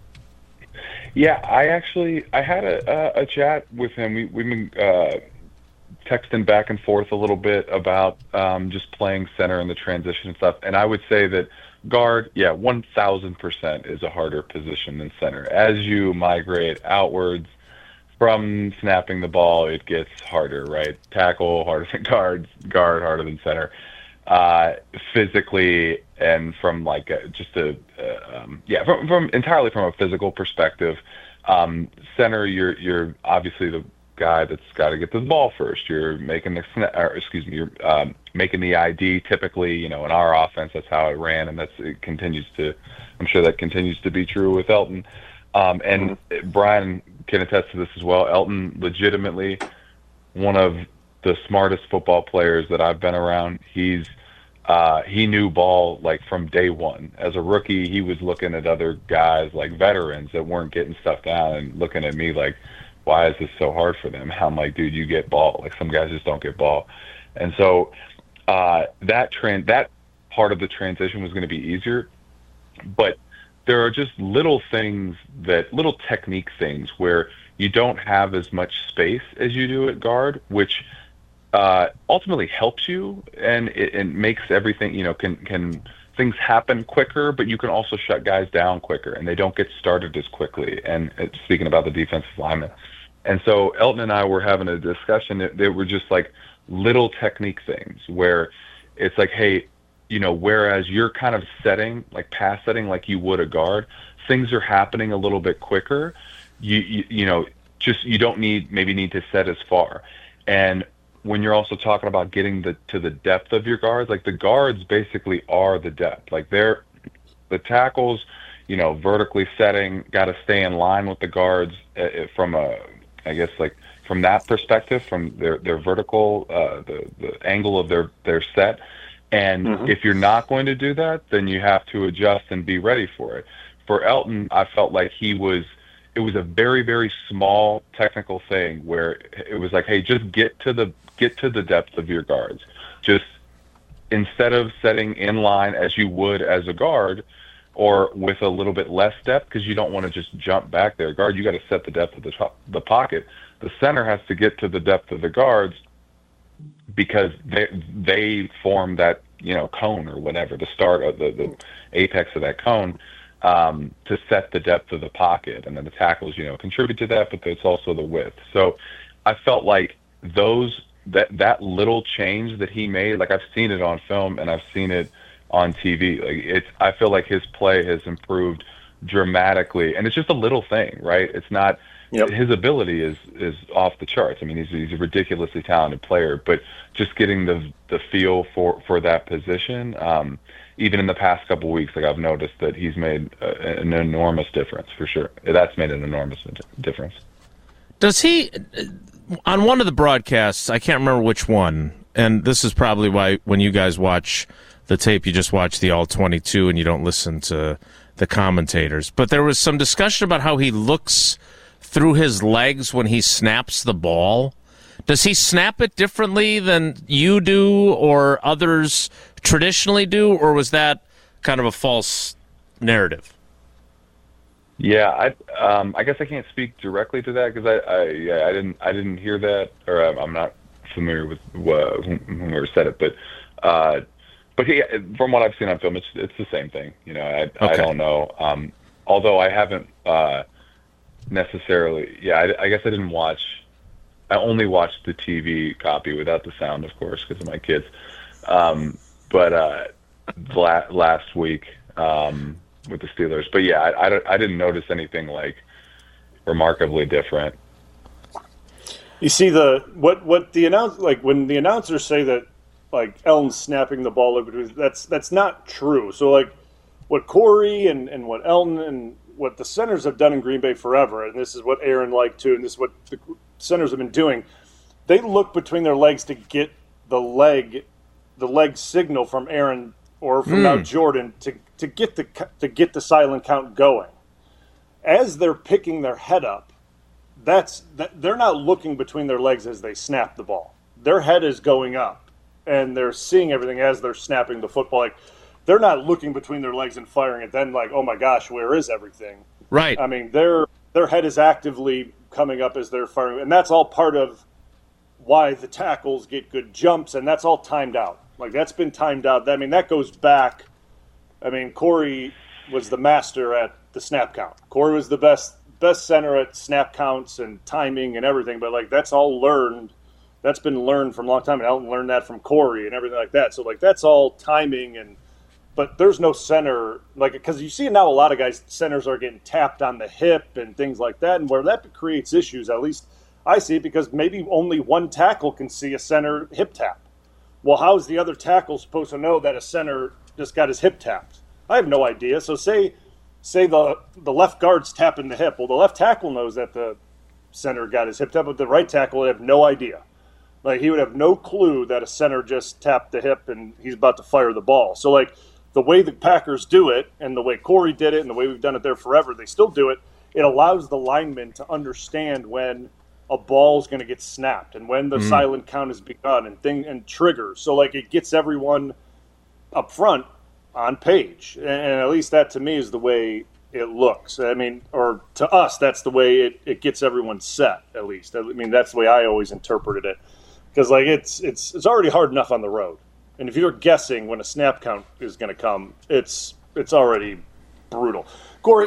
Yeah, I actually I had a, a, a chat with him. We, we've been uh, texting back and forth a little bit about um, just playing center and the transition and stuff. And I would say that guard, yeah, one thousand percent is a harder position than center. As you migrate outwards from snapping the ball, it gets harder, right? Tackle harder than guard, guard harder than center. Uh, physically and from like a, just a, uh, um, yeah, from, from entirely from a physical perspective, um, center, you're, you're obviously the guy that's got to get to the ball first. You're making the, or excuse me, you're um, making the I D typically, you know, in our offense, that's how it ran. And that's, it continues to, I'm sure that continues to be true with Elton. Um, and mm-hmm. Brian can attest to this as well. Elton, legitimately one of the smartest football players that I've been around. He's, uh, he knew ball like from day one. As a rookie, he was looking at other guys like veterans that weren't getting stuff down and looking at me like, why is this so hard for them? I'm like, dude, you get ball. Like some guys just don't get ball. And so uh, that trend, that part of the transition was going to be easier, but there are just little things that little technique things where you don't have as much space as you do at guard, which uh, ultimately helps you and it, it makes everything, you know, can, can things happen quicker, but you can also shut guys down quicker and they don't get started as quickly. And it's speaking about the defensive linemen. And so Elton and I were having a discussion that they were just like little technique things where it's like, hey, you know, whereas you're kind of setting, like pass setting like you would a guard, things are happening a little bit quicker. You, you, you know, just you don't need maybe need to set as far. And when you're also talking about getting the to the depth of your guards, like the guards basically are the depth. Like they're the tackles, you know, vertically setting, got to stay in line with the guards uh, from a, I guess like from that perspective, from their their vertical, uh, the the angle of their their set. And mm-hmm. if you're not going to do that, then you have to adjust and be ready for it. For Elton, I felt like he was. It was a very, very small technical thing where it was like, hey, just get to the get to the depth of your guards. Just instead of setting in line as you would as a guard or with a little bit less depth, because you don't want to just jump back there. Guard, you got to set the depth of the top, the pocket. The center has to get to the depth of the guards because they they form that, you know, cone or whatever, the start of the, the apex of that cone. Um, to set the depth of the pocket, and then the tackles, you know, contribute to that, but it's also the width. So I felt like those that that little change that he made, like I've seen it on film and I've seen it on T V. Like it's, I feel like his play has improved dramatically, and it's just a little thing, right? It's not. Yep. His ability is is off the charts. I mean, he's he's a ridiculously talented player, but just getting the the feel for for that position. Um, Even in the past couple of weeks, like I've noticed that he's made a, an enormous difference for sure. That's made an enormous difference. Does he, on one of the broadcasts, I can't remember which one, and this is probably why when you guys watch the tape, you just watch the all twenty-two and you don't listen to the commentators. But there was some discussion about how he looks through his legs when he snaps the ball. Does he snap it differently than you do or others traditionally do, or was that kind of a false narrative? Yeah, I um, I guess I can't speak directly to that because I I, yeah, I didn't I didn't hear that, or I'm not familiar with uh, whoever said it, but uh, but he, from what I've seen on film, it's it's the same thing. You know, I okay. I don't know. Um, although I haven't uh, necessarily. Yeah, I, I guess I didn't watch. I only watched the T V copy without the sound, of course, because of my kids. Um, but uh, la- last week um, with the Steelers. But yeah, I, I, I didn't notice anything like remarkably different. You see the what what the announce like when the announcers say that like Elton's snapping the ball over, that's that's not true. So like what Corey and, and what Elton and what the centers have done in Green Bay forever, and this is what Aaron liked too, and this is what the centers have been doing. They look between their legs to get the leg, the leg signal from Aaron or from mm. now Jordan to to get the to get the silent count going. as they're picking their head up, that's that, they're not looking between their legs as they snap the ball. Their head is going up, and they're seeing everything as they're snapping the football. Like, they're not looking between their legs and firing it. Then, like, oh my gosh, where is everything? Right. I mean, their their head is actively coming up as they're firing, and that's all part of why the tackles get good jumps, and that's all timed out. Like, that's been timed out. I mean, that goes back. I mean, Corey was the master at the snap count. Corey was the best best center at snap counts and timing and everything, but, like, that's all learned. That's been learned from a long time, and Elton learned that from Corey and everything like that. So, like, that's all timing, and but there's no center, like, because you see now a lot of guys, centers are getting tapped on the hip and things like that, and where that creates issues, at least I see it, because maybe only one tackle can see a center hip tap. Well, how is the other tackle supposed to know that a center just got his hip tapped? I have no idea. So say say the the left guard's tapping the hip. Well, the left tackle knows that the center got his hip tapped, but the right tackle would have no idea. Like, he would have no clue that a center just tapped the hip and he's about to fire the ball. So, like, the way the Packers do it and the way Corey did it and the way we've done it there forever, they still do it. It allows the linemen to understand when a ball is going to get snapped and when the mm-hmm. silent count has begun and thing and triggers. So, like, it gets everyone up front on page. And at least that, to me, is the way it looks. I mean, or to us, that's the way it, it gets everyone set, at least. I mean, that's the way I always interpreted it. Because, like, it's it's it's already hard enough on the road. And if you're guessing when a snap count is going to come, it's it's already brutal. Corey,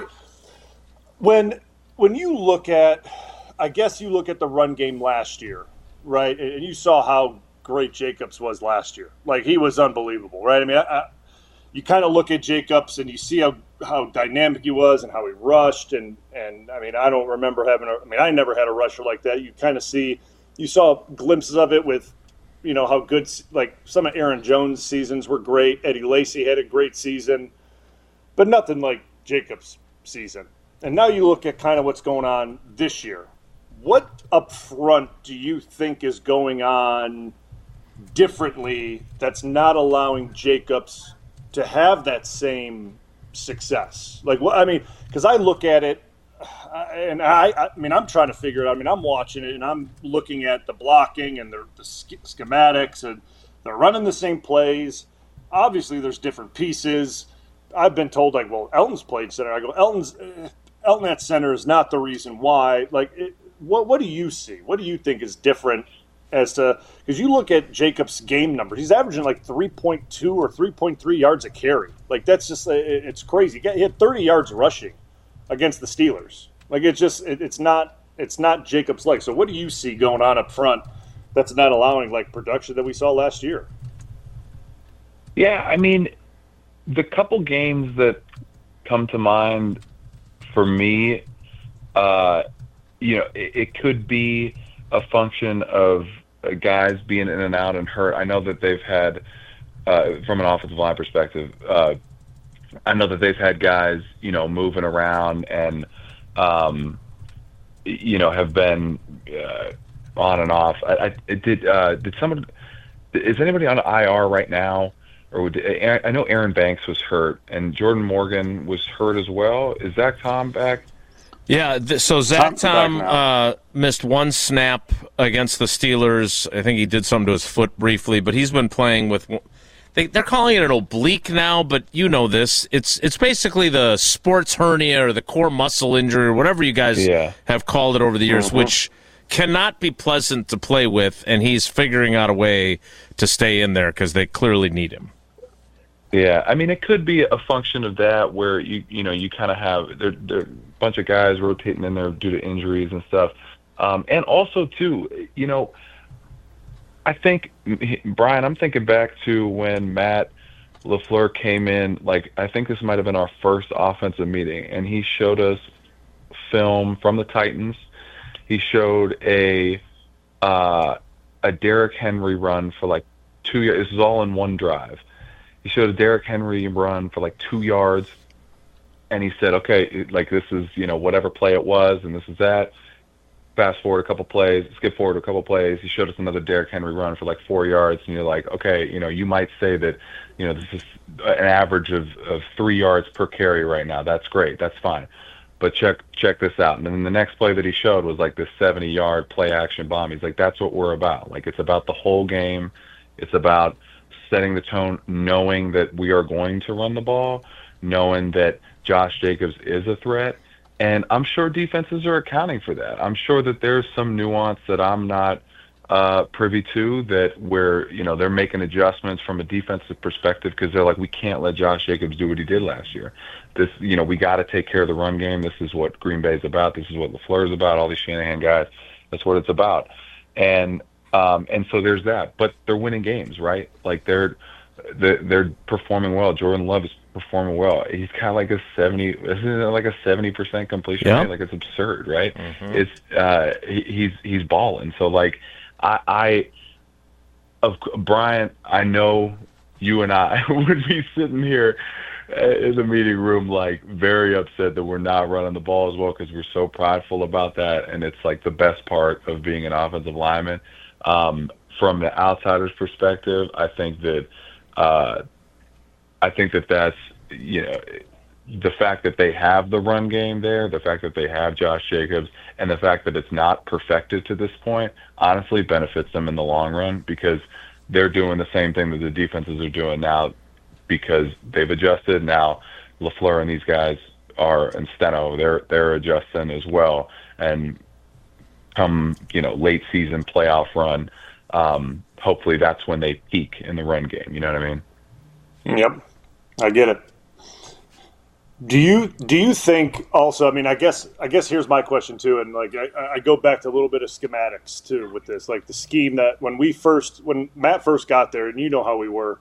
when when you look at, I guess you look at the run game last year, right? And you saw how great Jacobs was last year. Like, he was unbelievable, right? I mean, I, I, you kind of look at Jacobs and you see how, how dynamic he was and how he rushed. And, and, I mean, I don't remember having a – I mean, I never had a rusher like that. You kind of see – you saw glimpses of it with – you know, how good, like, some of Aaron Jones' seasons were great. Eddie Lacy had a great season, but nothing like Jacobs' season. And now you look at kind of what's going on this year. What up front do you think is going on differently that's not allowing Jacobs to have that same success? Like, what, I mean, because I look at it, and I, I mean, I'm trying to figure it out. I mean, I'm watching it, and I'm looking at the blocking and the, the schematics, and they're running the same plays. Obviously, there's different pieces. I've been told, like, well, Elton's played center. I go, Elton's uh, Elton at center is not the reason why. Like, it, what what do you see? What do you think is different as to – because you look at Jacobs' game numbers. He's averaging, like, three point two or three point three yards a carry. Like, that's just – it's crazy. He had thirty yards rushing against the Steelers. Like, it's just it, it's not it's not Jacobs like. So what do you see going on up front that's not allowing, like, production that we saw last year? Yeah, I mean, the couple games that come to mind for me, uh, you know, it, it could be a function of uh, guys being in and out and hurt. I know that they've had, uh, from an offensive line perspective, uh, I know that they've had guys, you know, moving around and, um, you know, have been uh, on and off. I, I it did. Uh, did someone? Is anybody on I R right now? Or would, I know Aaron Banks was hurt, and Jordan Morgan was hurt as well. Is Zach Tom back? Yeah. Th- so Zach Tom uh, missed one snap against the Steelers. I think he did something to his foot briefly, but he's been playing with. They, they're calling it an oblique now, but you know this. It's it's basically the sports hernia or the core muscle injury or whatever you guys yeah. have called it over the years, mm-hmm. which cannot be pleasant to play with, and he's figuring out a way to stay in there because they clearly need him. Yeah, I mean, it could be a function of that where, you you know, you kind of have there, there a bunch of guys rotating in there due to injuries and stuff. Um, and also, too, you know, I think, Brian, I'm thinking back to when Matt LaFleur came in, like, I think this might have been our first offensive meeting, and he showed us film from the Titans. He showed a uh, a Derrick Henry run for, like, two yards. This is all in one drive. He showed a Derrick Henry run for, like, two yards, and he said, okay, like, this is, you know, whatever play it was, and this is that. Fast forward a couple plays, skip forward a couple plays. He showed us another Derrick Henry run for like four yards, and you're like, okay, you know, you might say that, you know, this is an average of, of three yards per carry right now. That's great. That's fine. but check check this out. And then the next play that he showed was like this seventy-yard play-action bomb. He's like, that's what we're about. Like, it's about the whole game. It's about setting the tone, knowing that we are going to run the ball, knowing that Josh Jacobs is a threat. And I'm sure defenses are accounting for that. I'm sure that there's some nuance that I'm not uh, privy to, that where, you know, they're making adjustments from a defensive perspective because they're like, we can't let Josh Jacobs do what he did last year. This, you know, we got to take care of the run game. This is what Green Bay's about. This is what LaFleur is about. All these Shanahan guys, that's what it's about. And um, and so there's that. But they're winning games, right? Like they're they're, they're performing well. Jordan Love is performing well. He's kind of like a seventy, isn't it like a seventy percent completion yeah. rate? Like it's absurd, right? Mm-hmm. It's uh, he, he's he's balling. So like I, I of Brian, I know you and I would be sitting here in the meeting room like very upset that we're not running the ball as well because we're so prideful about that, and it's like the best part of being an offensive lineman. Um, from the outsider's perspective, I think that uh, I think that that's, you know, the fact that they have the run game there, the fact that they have Josh Jacobs, and the fact that it's not perfected to this point, honestly benefits them in the long run because they're doing the same thing that the defenses are doing now because they've adjusted. Now LaFleur and these guys are, and Steno, they're they're adjusting as well. And come, you know, late season playoff run, um, hopefully that's when they peak in the run game. You know what I mean? Yep, I get it. Do you do you think also? I mean, I guess I guess here's my question too, and like I, I go back to a little bit of schematics too with this, like the scheme that when we first when Matt first got there, and you know how we were,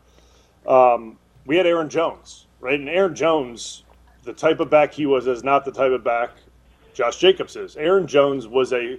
um, we had Aaron Jones, right? And Aaron Jones, the type of back he was, is not the type of back Josh Jacobs is. Aaron Jones was a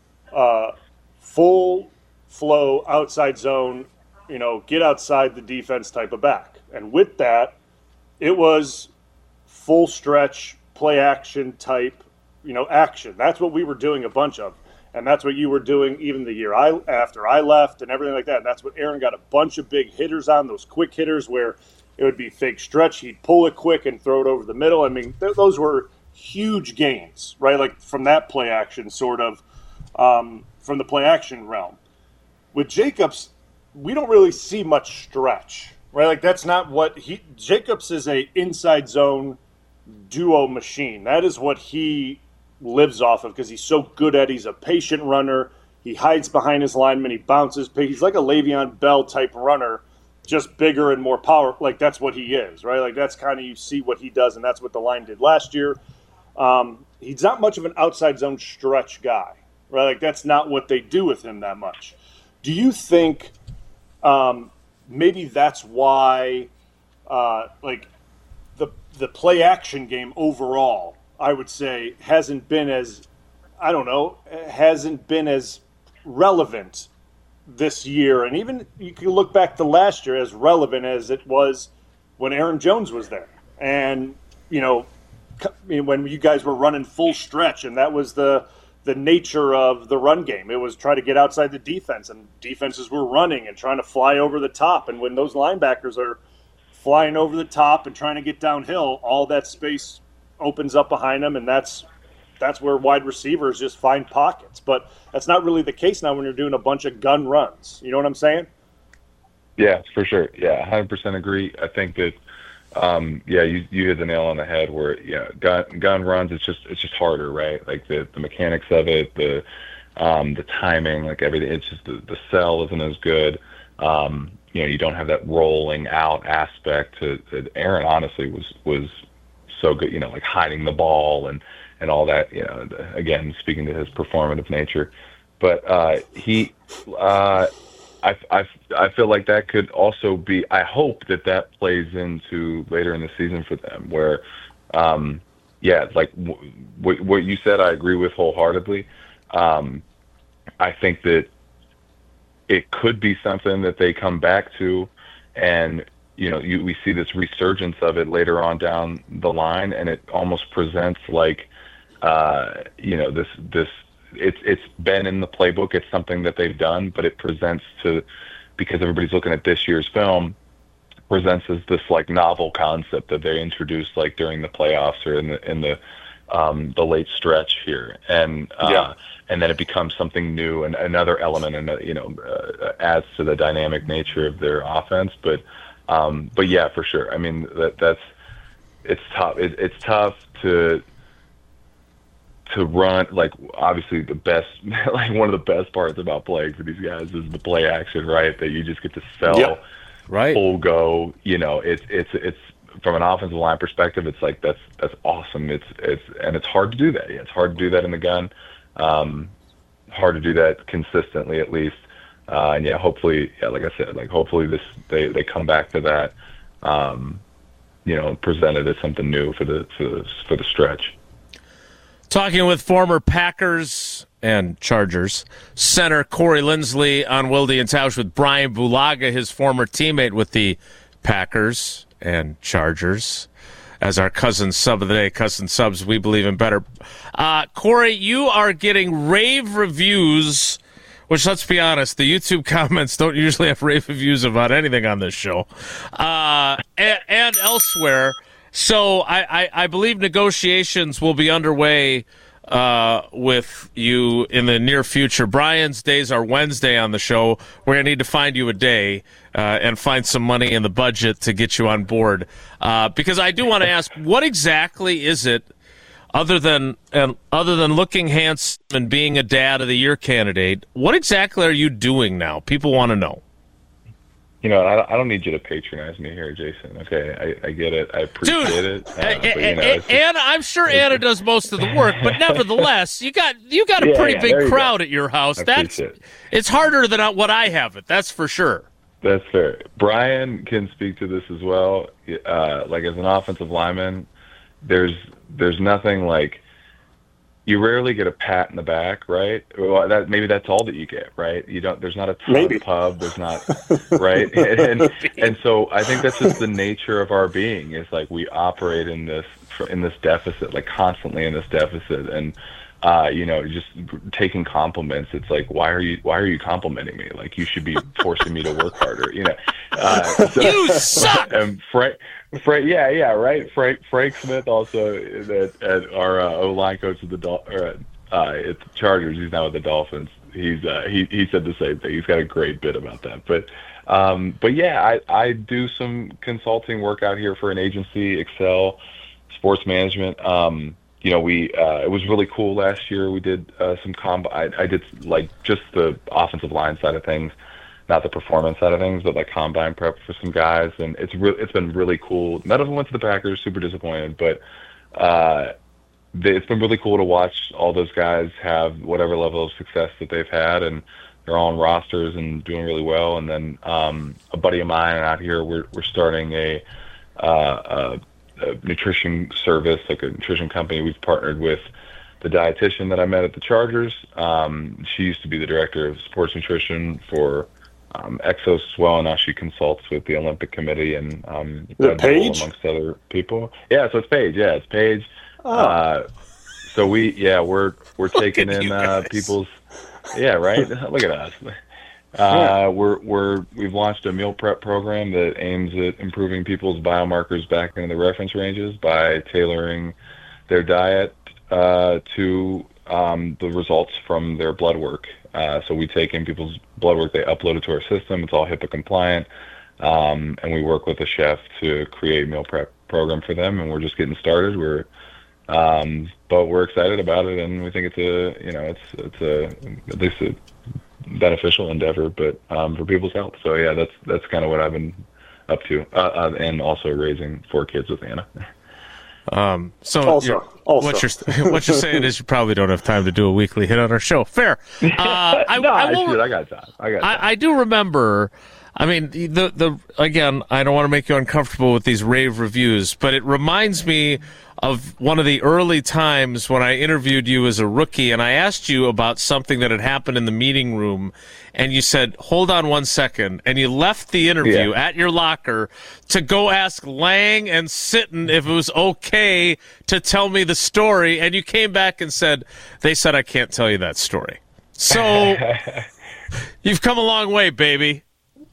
uh, full flow outside zone, you know, get outside the defense type of back, and with that, it was full stretch, play action type, you know, action. That's what we were doing a bunch of. And that's what you were doing even the year I after I left and everything like that. And that's what Aaron got a bunch of big hitters on, those quick hitters where it would be fake stretch. He'd pull it quick and throw it over the middle. I mean, th- those were huge gains, right? Like from that play action sort of, um, from the play action realm. With Jacobs, we don't really see much stretch, right? Like that's not what he – Jacobs is a inside zone duo machine. That is what he lives off of because he's so good at it. He's a patient runner. He hides behind his lineman. He bounces. He's like a Le'Veon Bell type runner, just bigger and more power. Like that's what he is, right? Like that's kind of you see what he does, and that's what the line did last year. Um, he's not much of an outside zone stretch guy, right? Like that's not what they do with him that much. Do you think um, maybe that's why, uh, like, the the play action game overall, I would say, hasn't been as, I don't know, hasn't been as relevant this year, and even you can look back to last year as relevant as it was when Aaron Jones was there, and you know, when you guys were running full stretch, and that was the the nature of the run game. It was try to get outside the defense, and defenses were running and trying to fly over the top, and when those linebackers are flying over the top and trying to get downhill, all that space opens up behind them, and that's that's where wide receivers just find pockets. But that's not really the case now when you're doing a bunch of gun runs. You know what I'm saying? Yeah, for sure. Yeah, one hundred percent agree. I think that, um, yeah, you you hit the nail on the head where, yeah, gun gun runs, it's just it's just harder, right? Like the, the mechanics of it, the um, the timing, like everything. It's just the, the sell isn't as good. Um, you know, you don't have that rolling out aspect to, to Aaron, honestly, was was so good, you know, like hiding the ball and, and all that, you know, the, again, speaking to his performative nature. But uh, he, uh, I, I, I feel like that could also be, I hope that that plays into later in the season for them where, um, yeah, like w- w- what you said, I agree with wholeheartedly. Um, I think that it could be something that they come back to, and you know, you, we see this resurgence of it later on down the line, and it almost presents like, uh, you know, this this it's it's been in the playbook. It's something that they've done, but it presents to, because everybody's looking at this year's film, presents as this like novel concept that they introduced like during the playoffs or in the in the um, the late stretch here, and uh, Yeah. and then it becomes something new and another element, and you know, uh, adds to the dynamic nature of their offense. But um, but yeah, for sure. I mean, that that's it's tough. It, it's tough to. to run, like, obviously the best, like one of the best parts about playing for these guys is the play action, right? That you just get to sell Yep. Right. full go, you know, it's, it's, it's from an offensive line perspective, it's like, that's, that's awesome. It's, it's, and it's hard to do that. Yeah, it's hard to do that in the gun. Um, hard to do that consistently, at least. Uh, and yeah, hopefully, yeah, like I said, like hopefully this, they, they come back to that, um, you know, presented as something new for the, for the, for the stretch. Talking with former Packers and Chargers center Corey Linsley on Wilde and Tausch with Brian Bulaga, his former teammate with the Packers and Chargers, as our cousin sub of the day. Cousin subs, we believe in better. Uh, Corey, you are getting rave reviews, which, let's be honest, the YouTube comments don't usually have rave reviews about anything on this show, uh, and, and elsewhere. So I, I, I believe negotiations will be underway uh, with you in the near future. Brian's days are Wednesday on the show. We're going to need to find you a day uh, and find some money in the budget to get you on board. Uh, because I do want to ask, what exactly is it, other than uh, other than looking handsome and being a Dad of the Year candidate, what exactly are you doing now? People want to know. You know, I, I don't need you to patronize me here, Jason. Okay, I, I get it. I appreciate Dude, it. Uh, and, but, you know, and, it's just- and I'm sure Anna does most of the work, but nevertheless, you got you got a Yeah, pretty yeah, there big you crowd go. at your house. I That's appreciate it. it's harder than what I have it. That's for sure. That's fair. Brian can speak to this as well. Uh, like as an offensive lineman, there's there's nothing like you rarely get a pat in the back, right? Well, that maybe that's all that you get, right? You don't. There's not a ton Maybe. of pub. There's not, right? And and so I think that's just the nature of our being. Is like we operate in this in this deficit, like constantly in this deficit, and uh, you know, just taking compliments. It's like, why are you why are you complimenting me? Like you should be forcing me to work harder, you know? Uh, so, You suck! And Frank, Frank, yeah, yeah, right. Frank Frank Smith also at, at our uh, O line coach at the Dol- or at, uh, at the Chargers. He's now with the Dolphins. He's uh, he he said the same thing. He's got a great bit about that. But um, but yeah, I I do some consulting work out here for an agency, Excel Sports Management. Um, you know, we uh, it was really cool last year. We did uh, some comb. I, I did like just the offensive line side of things. Not the performance side of things, but like combine prep for some guys, and it's re- it's been really cool. None of them went to the Packers, super disappointed, but uh, they, it's been really cool to watch all those guys have whatever level of success that they've had, and they're all on rosters and doing really well. And then um, a buddy of mine out here, we're we're starting a, uh, a, a nutrition service, like a nutrition company. We've partnered with the dietitian that I met at the Chargers. Um, she used to be the director of sports nutrition for Um, Exos as well, and now she consults with the Olympic Committee and um, Is it Red Bull, Paige? amongst other people. Yeah, so it's Paige. Yeah, it's Paige. Oh. Uh, so we, yeah, we're we're taking at in you uh, guys. people's. Yeah, right. Look at us. Uh, we're we're we've launched a meal prep program that aims at improving people's biomarkers back into the reference ranges by tailoring their diet uh, to um, the results from their blood work. Uh, so we take in people's blood work, they upload it to our system. It's all HIPAA compliant, um, and we work with a chef to create a meal prep program for them. And we're just getting started. We're, um, but we're excited about it, and we think it's a, you know, it's it's a at least a beneficial endeavor, but um, for people's health. So yeah, that's that's kind of what I've been up to, uh, uh, and also raising four kids with Anna. Um, so Also, you're- also. what you're what you're saying is you probably don't have time to do a weekly hit on our show. Fair. Uh, I, no, I I, will. should. I got time. I got time. I, I do remember. I mean, the the again, I don't want to make you uncomfortable with these rave reviews, but it reminds me of one of the early times when I interviewed you as a rookie, and I asked you about something that had happened in the meeting room, and you said, "Hold on one second," and you left the interview Yeah. at your locker to go ask Lang and Sitton if it was okay to tell me the story, and you came back and said, "They said I can't tell you that story." So you've come a long way, baby.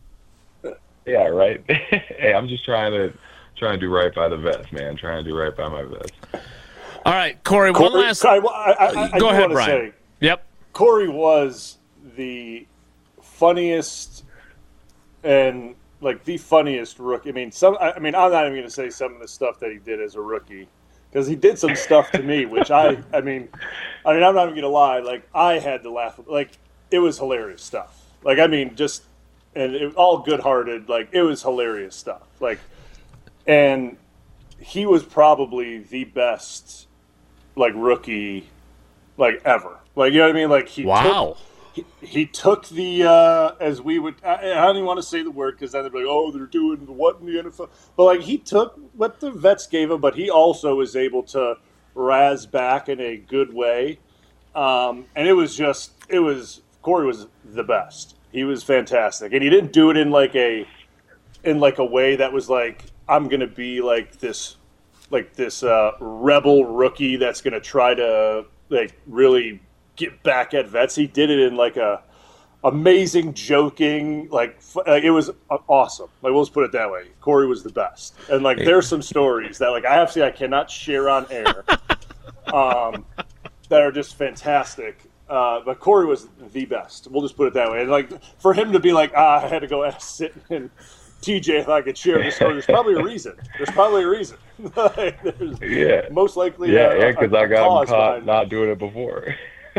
Yeah, right. Hey, I'm just trying to trying to do right by the vets, man. Trying to do right by my vets. All right, Corey, Corey, one last. I, I, I, Go I ahead, want to Brian. say, Yep. Corey was the funniest and like the funniest rookie. I mean, some. I mean, I'm not even going to say some of the stuff that he did as a rookie because he did some stuff to me, which I. I mean, I mean, I'm not even going to lie. Like I had to laugh. Like it was hilarious stuff. Like I mean, just and it, all good-hearted. Like it was hilarious stuff. Like, and he was probably the best, like rookie, like ever. Like you know what I mean? Like he. Wow. Took, He, he took the, uh, as we would, I, I don't even want to say the word because then they'd be like, oh, they're doing what in the N F L? But, like, he took what the vets gave him, but he also was able to razz back in a good way. Um, and it was just, it was, Corey was the best. He was fantastic. And he didn't do it in, like, a, in, like, a way that was like, I'm going to be, like, this, like, this uh, rebel rookie that's going to try to, like, really get back at vets. He did it in like a amazing joking, like, like it was awesome. Like we'll just put it that way. Corey was the best, and like there's some stories that like I have to say I cannot share on air, um, that are just fantastic. Uh, but Corey was the best. We'll just put it that way. And like for him to be like, ah, I had to go ask sit and T J if I could share this story. There's probably a reason. There's probably a reason. Like, Yeah. most likely. Yeah, uh, yeah, because I got cause him caught behind- not doing it before.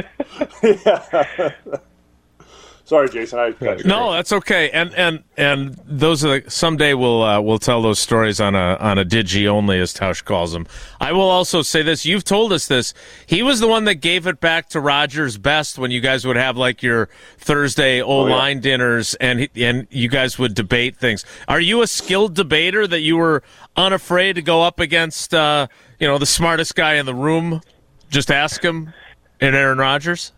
yeah. Sorry, Jason. I No, that's okay. And and and those are the, someday we'll uh, we'll tell those stories on a on a digi only, as Tausch calls them. I will also say this: you've told us this. He was the one that gave it back to Rogers Best when you guys would have like your Thursday O line yeah. dinners, and he, and you guys would debate things. Are you a skilled debater that you were unafraid to go up against? Uh, you know, the smartest guy in the room. Just ask him. And Aaron Rodgers?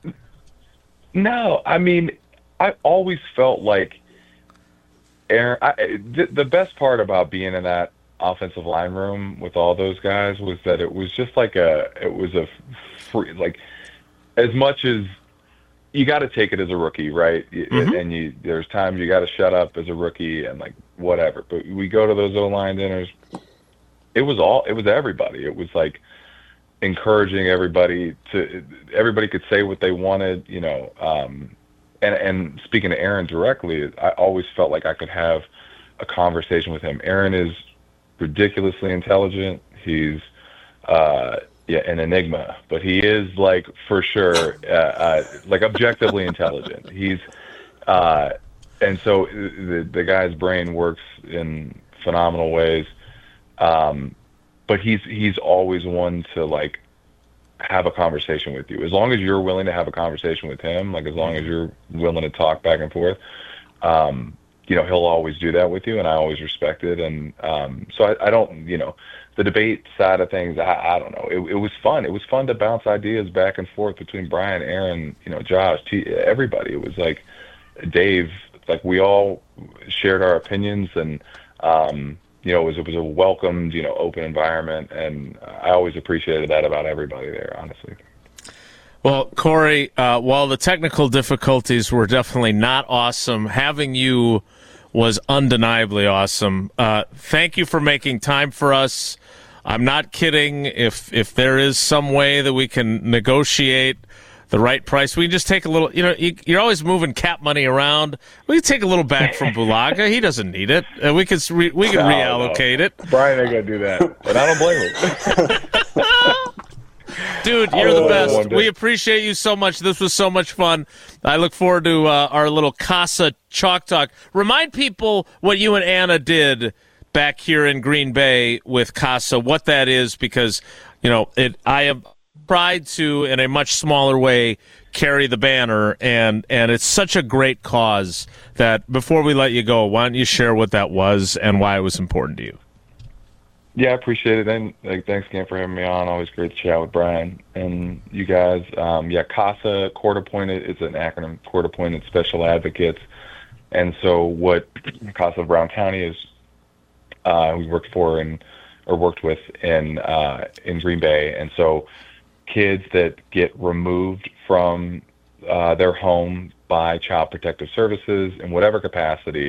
No, I mean, I always felt like Aaron. I, the, the best part about being in that offensive line room with all those guys was that it was just like a, it was a free, like, as much as you got to take it as a rookie, right? Mm-hmm. And you, there's times you got to shut up as a rookie and like whatever. But we go to those O-line dinners. It was all, it was everybody. It was like, encouraging everybody to everybody could say what they wanted, you know, um, and, and speaking to Aaron directly, I always felt like I could have a conversation with him. Aaron is ridiculously intelligent. He's, uh, yeah, an enigma, but he is like for sure, uh, uh, like objectively intelligent. He's, uh, and so the, the guy's brain works in phenomenal ways. Um, But he's he's always one to like have a conversation with you. As long as you're willing to have a conversation with him, like as long as you're willing to talk back and forth, um, you know, he'll always do that with you, and I always respect it. And um, so I, I don't, you know, the debate side of things, I, I don't know. It, it was fun. It was fun to bounce ideas back and forth between Brian, Aaron, you know, Josh, T, everybody. It was like Dave, like we all shared our opinions, and um, you know, it was, it was a welcomed, you know, open environment, and I always appreciated that about everybody there, honestly. Well, Corey, uh, while the technical difficulties were definitely not awesome, having you was undeniably awesome. Uh, thank you for making time for us. I'm not kidding. If if there is some way that we can negotiate the right price, we just take a little, you know, you, you're always moving cap money around. We can take a little back from Bulaga. He doesn't need it. Uh, we can re, we can no, reallocate no. it. Brian ain't gonna do that, but I don't blame him. Dude, you're the best. We appreciate you so much. This was so much fun. I look forward to uh, our little Casa Chalk Talk. Remind people what you and Anna did back here in Green Bay with Casa, what that is, because, you know, it. I am tried to, in a much smaller way, carry the banner, and, and it's such a great cause that before we let you go, why don't you share what that was and why it was important to you? Yeah, I appreciate it. And like, thanks again for having me on. Always great to chat with Brian and you guys. Um, yeah, CASA, Court Appointed, is an acronym, Court Appointed Special Advocates. And so what CASA of Brown County is, uh, we worked for and or worked with in uh, in Green Bay. And so kids that get removed from uh, their home by Child Protective Services in whatever capacity,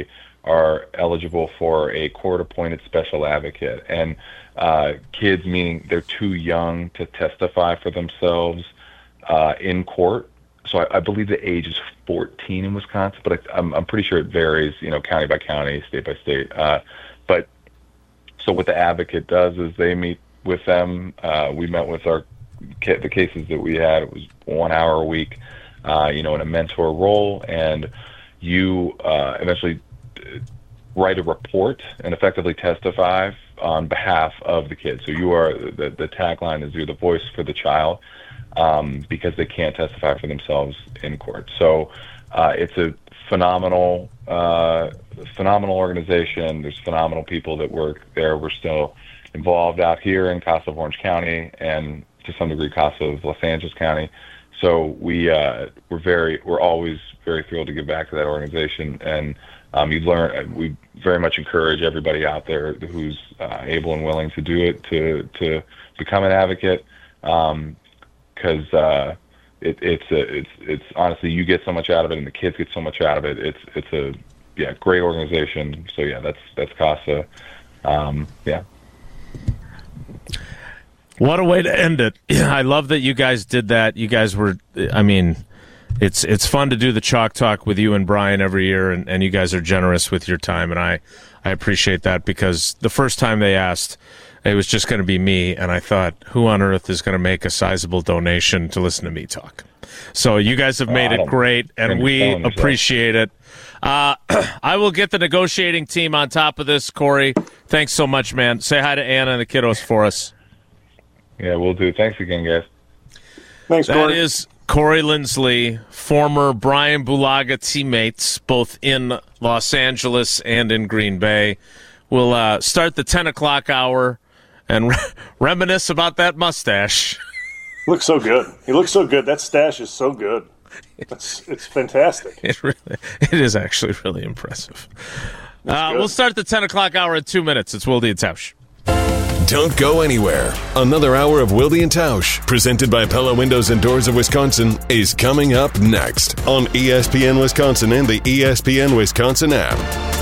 are eligible for a court-appointed special advocate. And uh, kids, meaning they're too young to testify for themselves uh, in court. So I, I believe the age is fourteen in Wisconsin, but I, I'm, I'm pretty sure it varies, you know, county by county, state by state. Uh, but so what the advocate does is they meet with them. Uh, we met with our the cases that we had. It was one hour a week, uh, you know, in a mentor role, and you uh, eventually write a report and effectively testify on behalf of the kid. So you are the the tagline is you're the voice for the child. Um, because they can't testify for themselves in court. So uh, it's a phenomenal, uh, phenomenal organization. There's phenomenal people that work there. We're still involved out here in Casa of Orange County and to some degree Casa of Los Angeles County. So we uh, we're very we're always very thrilled to give back to that organization. And um, you learn. We very much encourage everybody out there who's uh, able and willing to do it to to become an advocate. Um, Because uh, it, it's a, it's it's honestly you get so much out of it, and the kids get so much out of it. It's it's a yeah great organization. So yeah, that's that's Casa. Um, yeah. What a way to end it! I love that you guys did that. You guys were, I mean, it's it's fun to do the Chalk Talk with you and Brian every year, and, and you guys are generous with your time, and I I appreciate that because the first time they asked, it was just going to be me, and I thought, who on earth is going to make a sizable donation to listen to me talk? So you guys have made it great, and we appreciate it. Uh, I will get the negotiating team on top of this, Corey. Thanks so much, man. Say hi to Anna and the kiddos for us. Yeah, we'll do. Thanks again, guys. Thanks, That Corey. is Corey Lindsley, former Brian Bulaga teammates, both in Los Angeles and in Green Bay. We'll uh, start the ten o'clock hour and re- reminisce about that mustache. Looks so good. He looks so good. That stash is so good. It's, it's fantastic. It really, it is actually really impressive. Uh, we'll start the ten o'clock hour in two minutes. It's Wilde and Tausch. Don't go anywhere. Another hour of Wilde and Tausch, presented by Pella Windows and Doors of Wisconsin, is coming up next on E S P N Wisconsin and the E S P N Wisconsin app.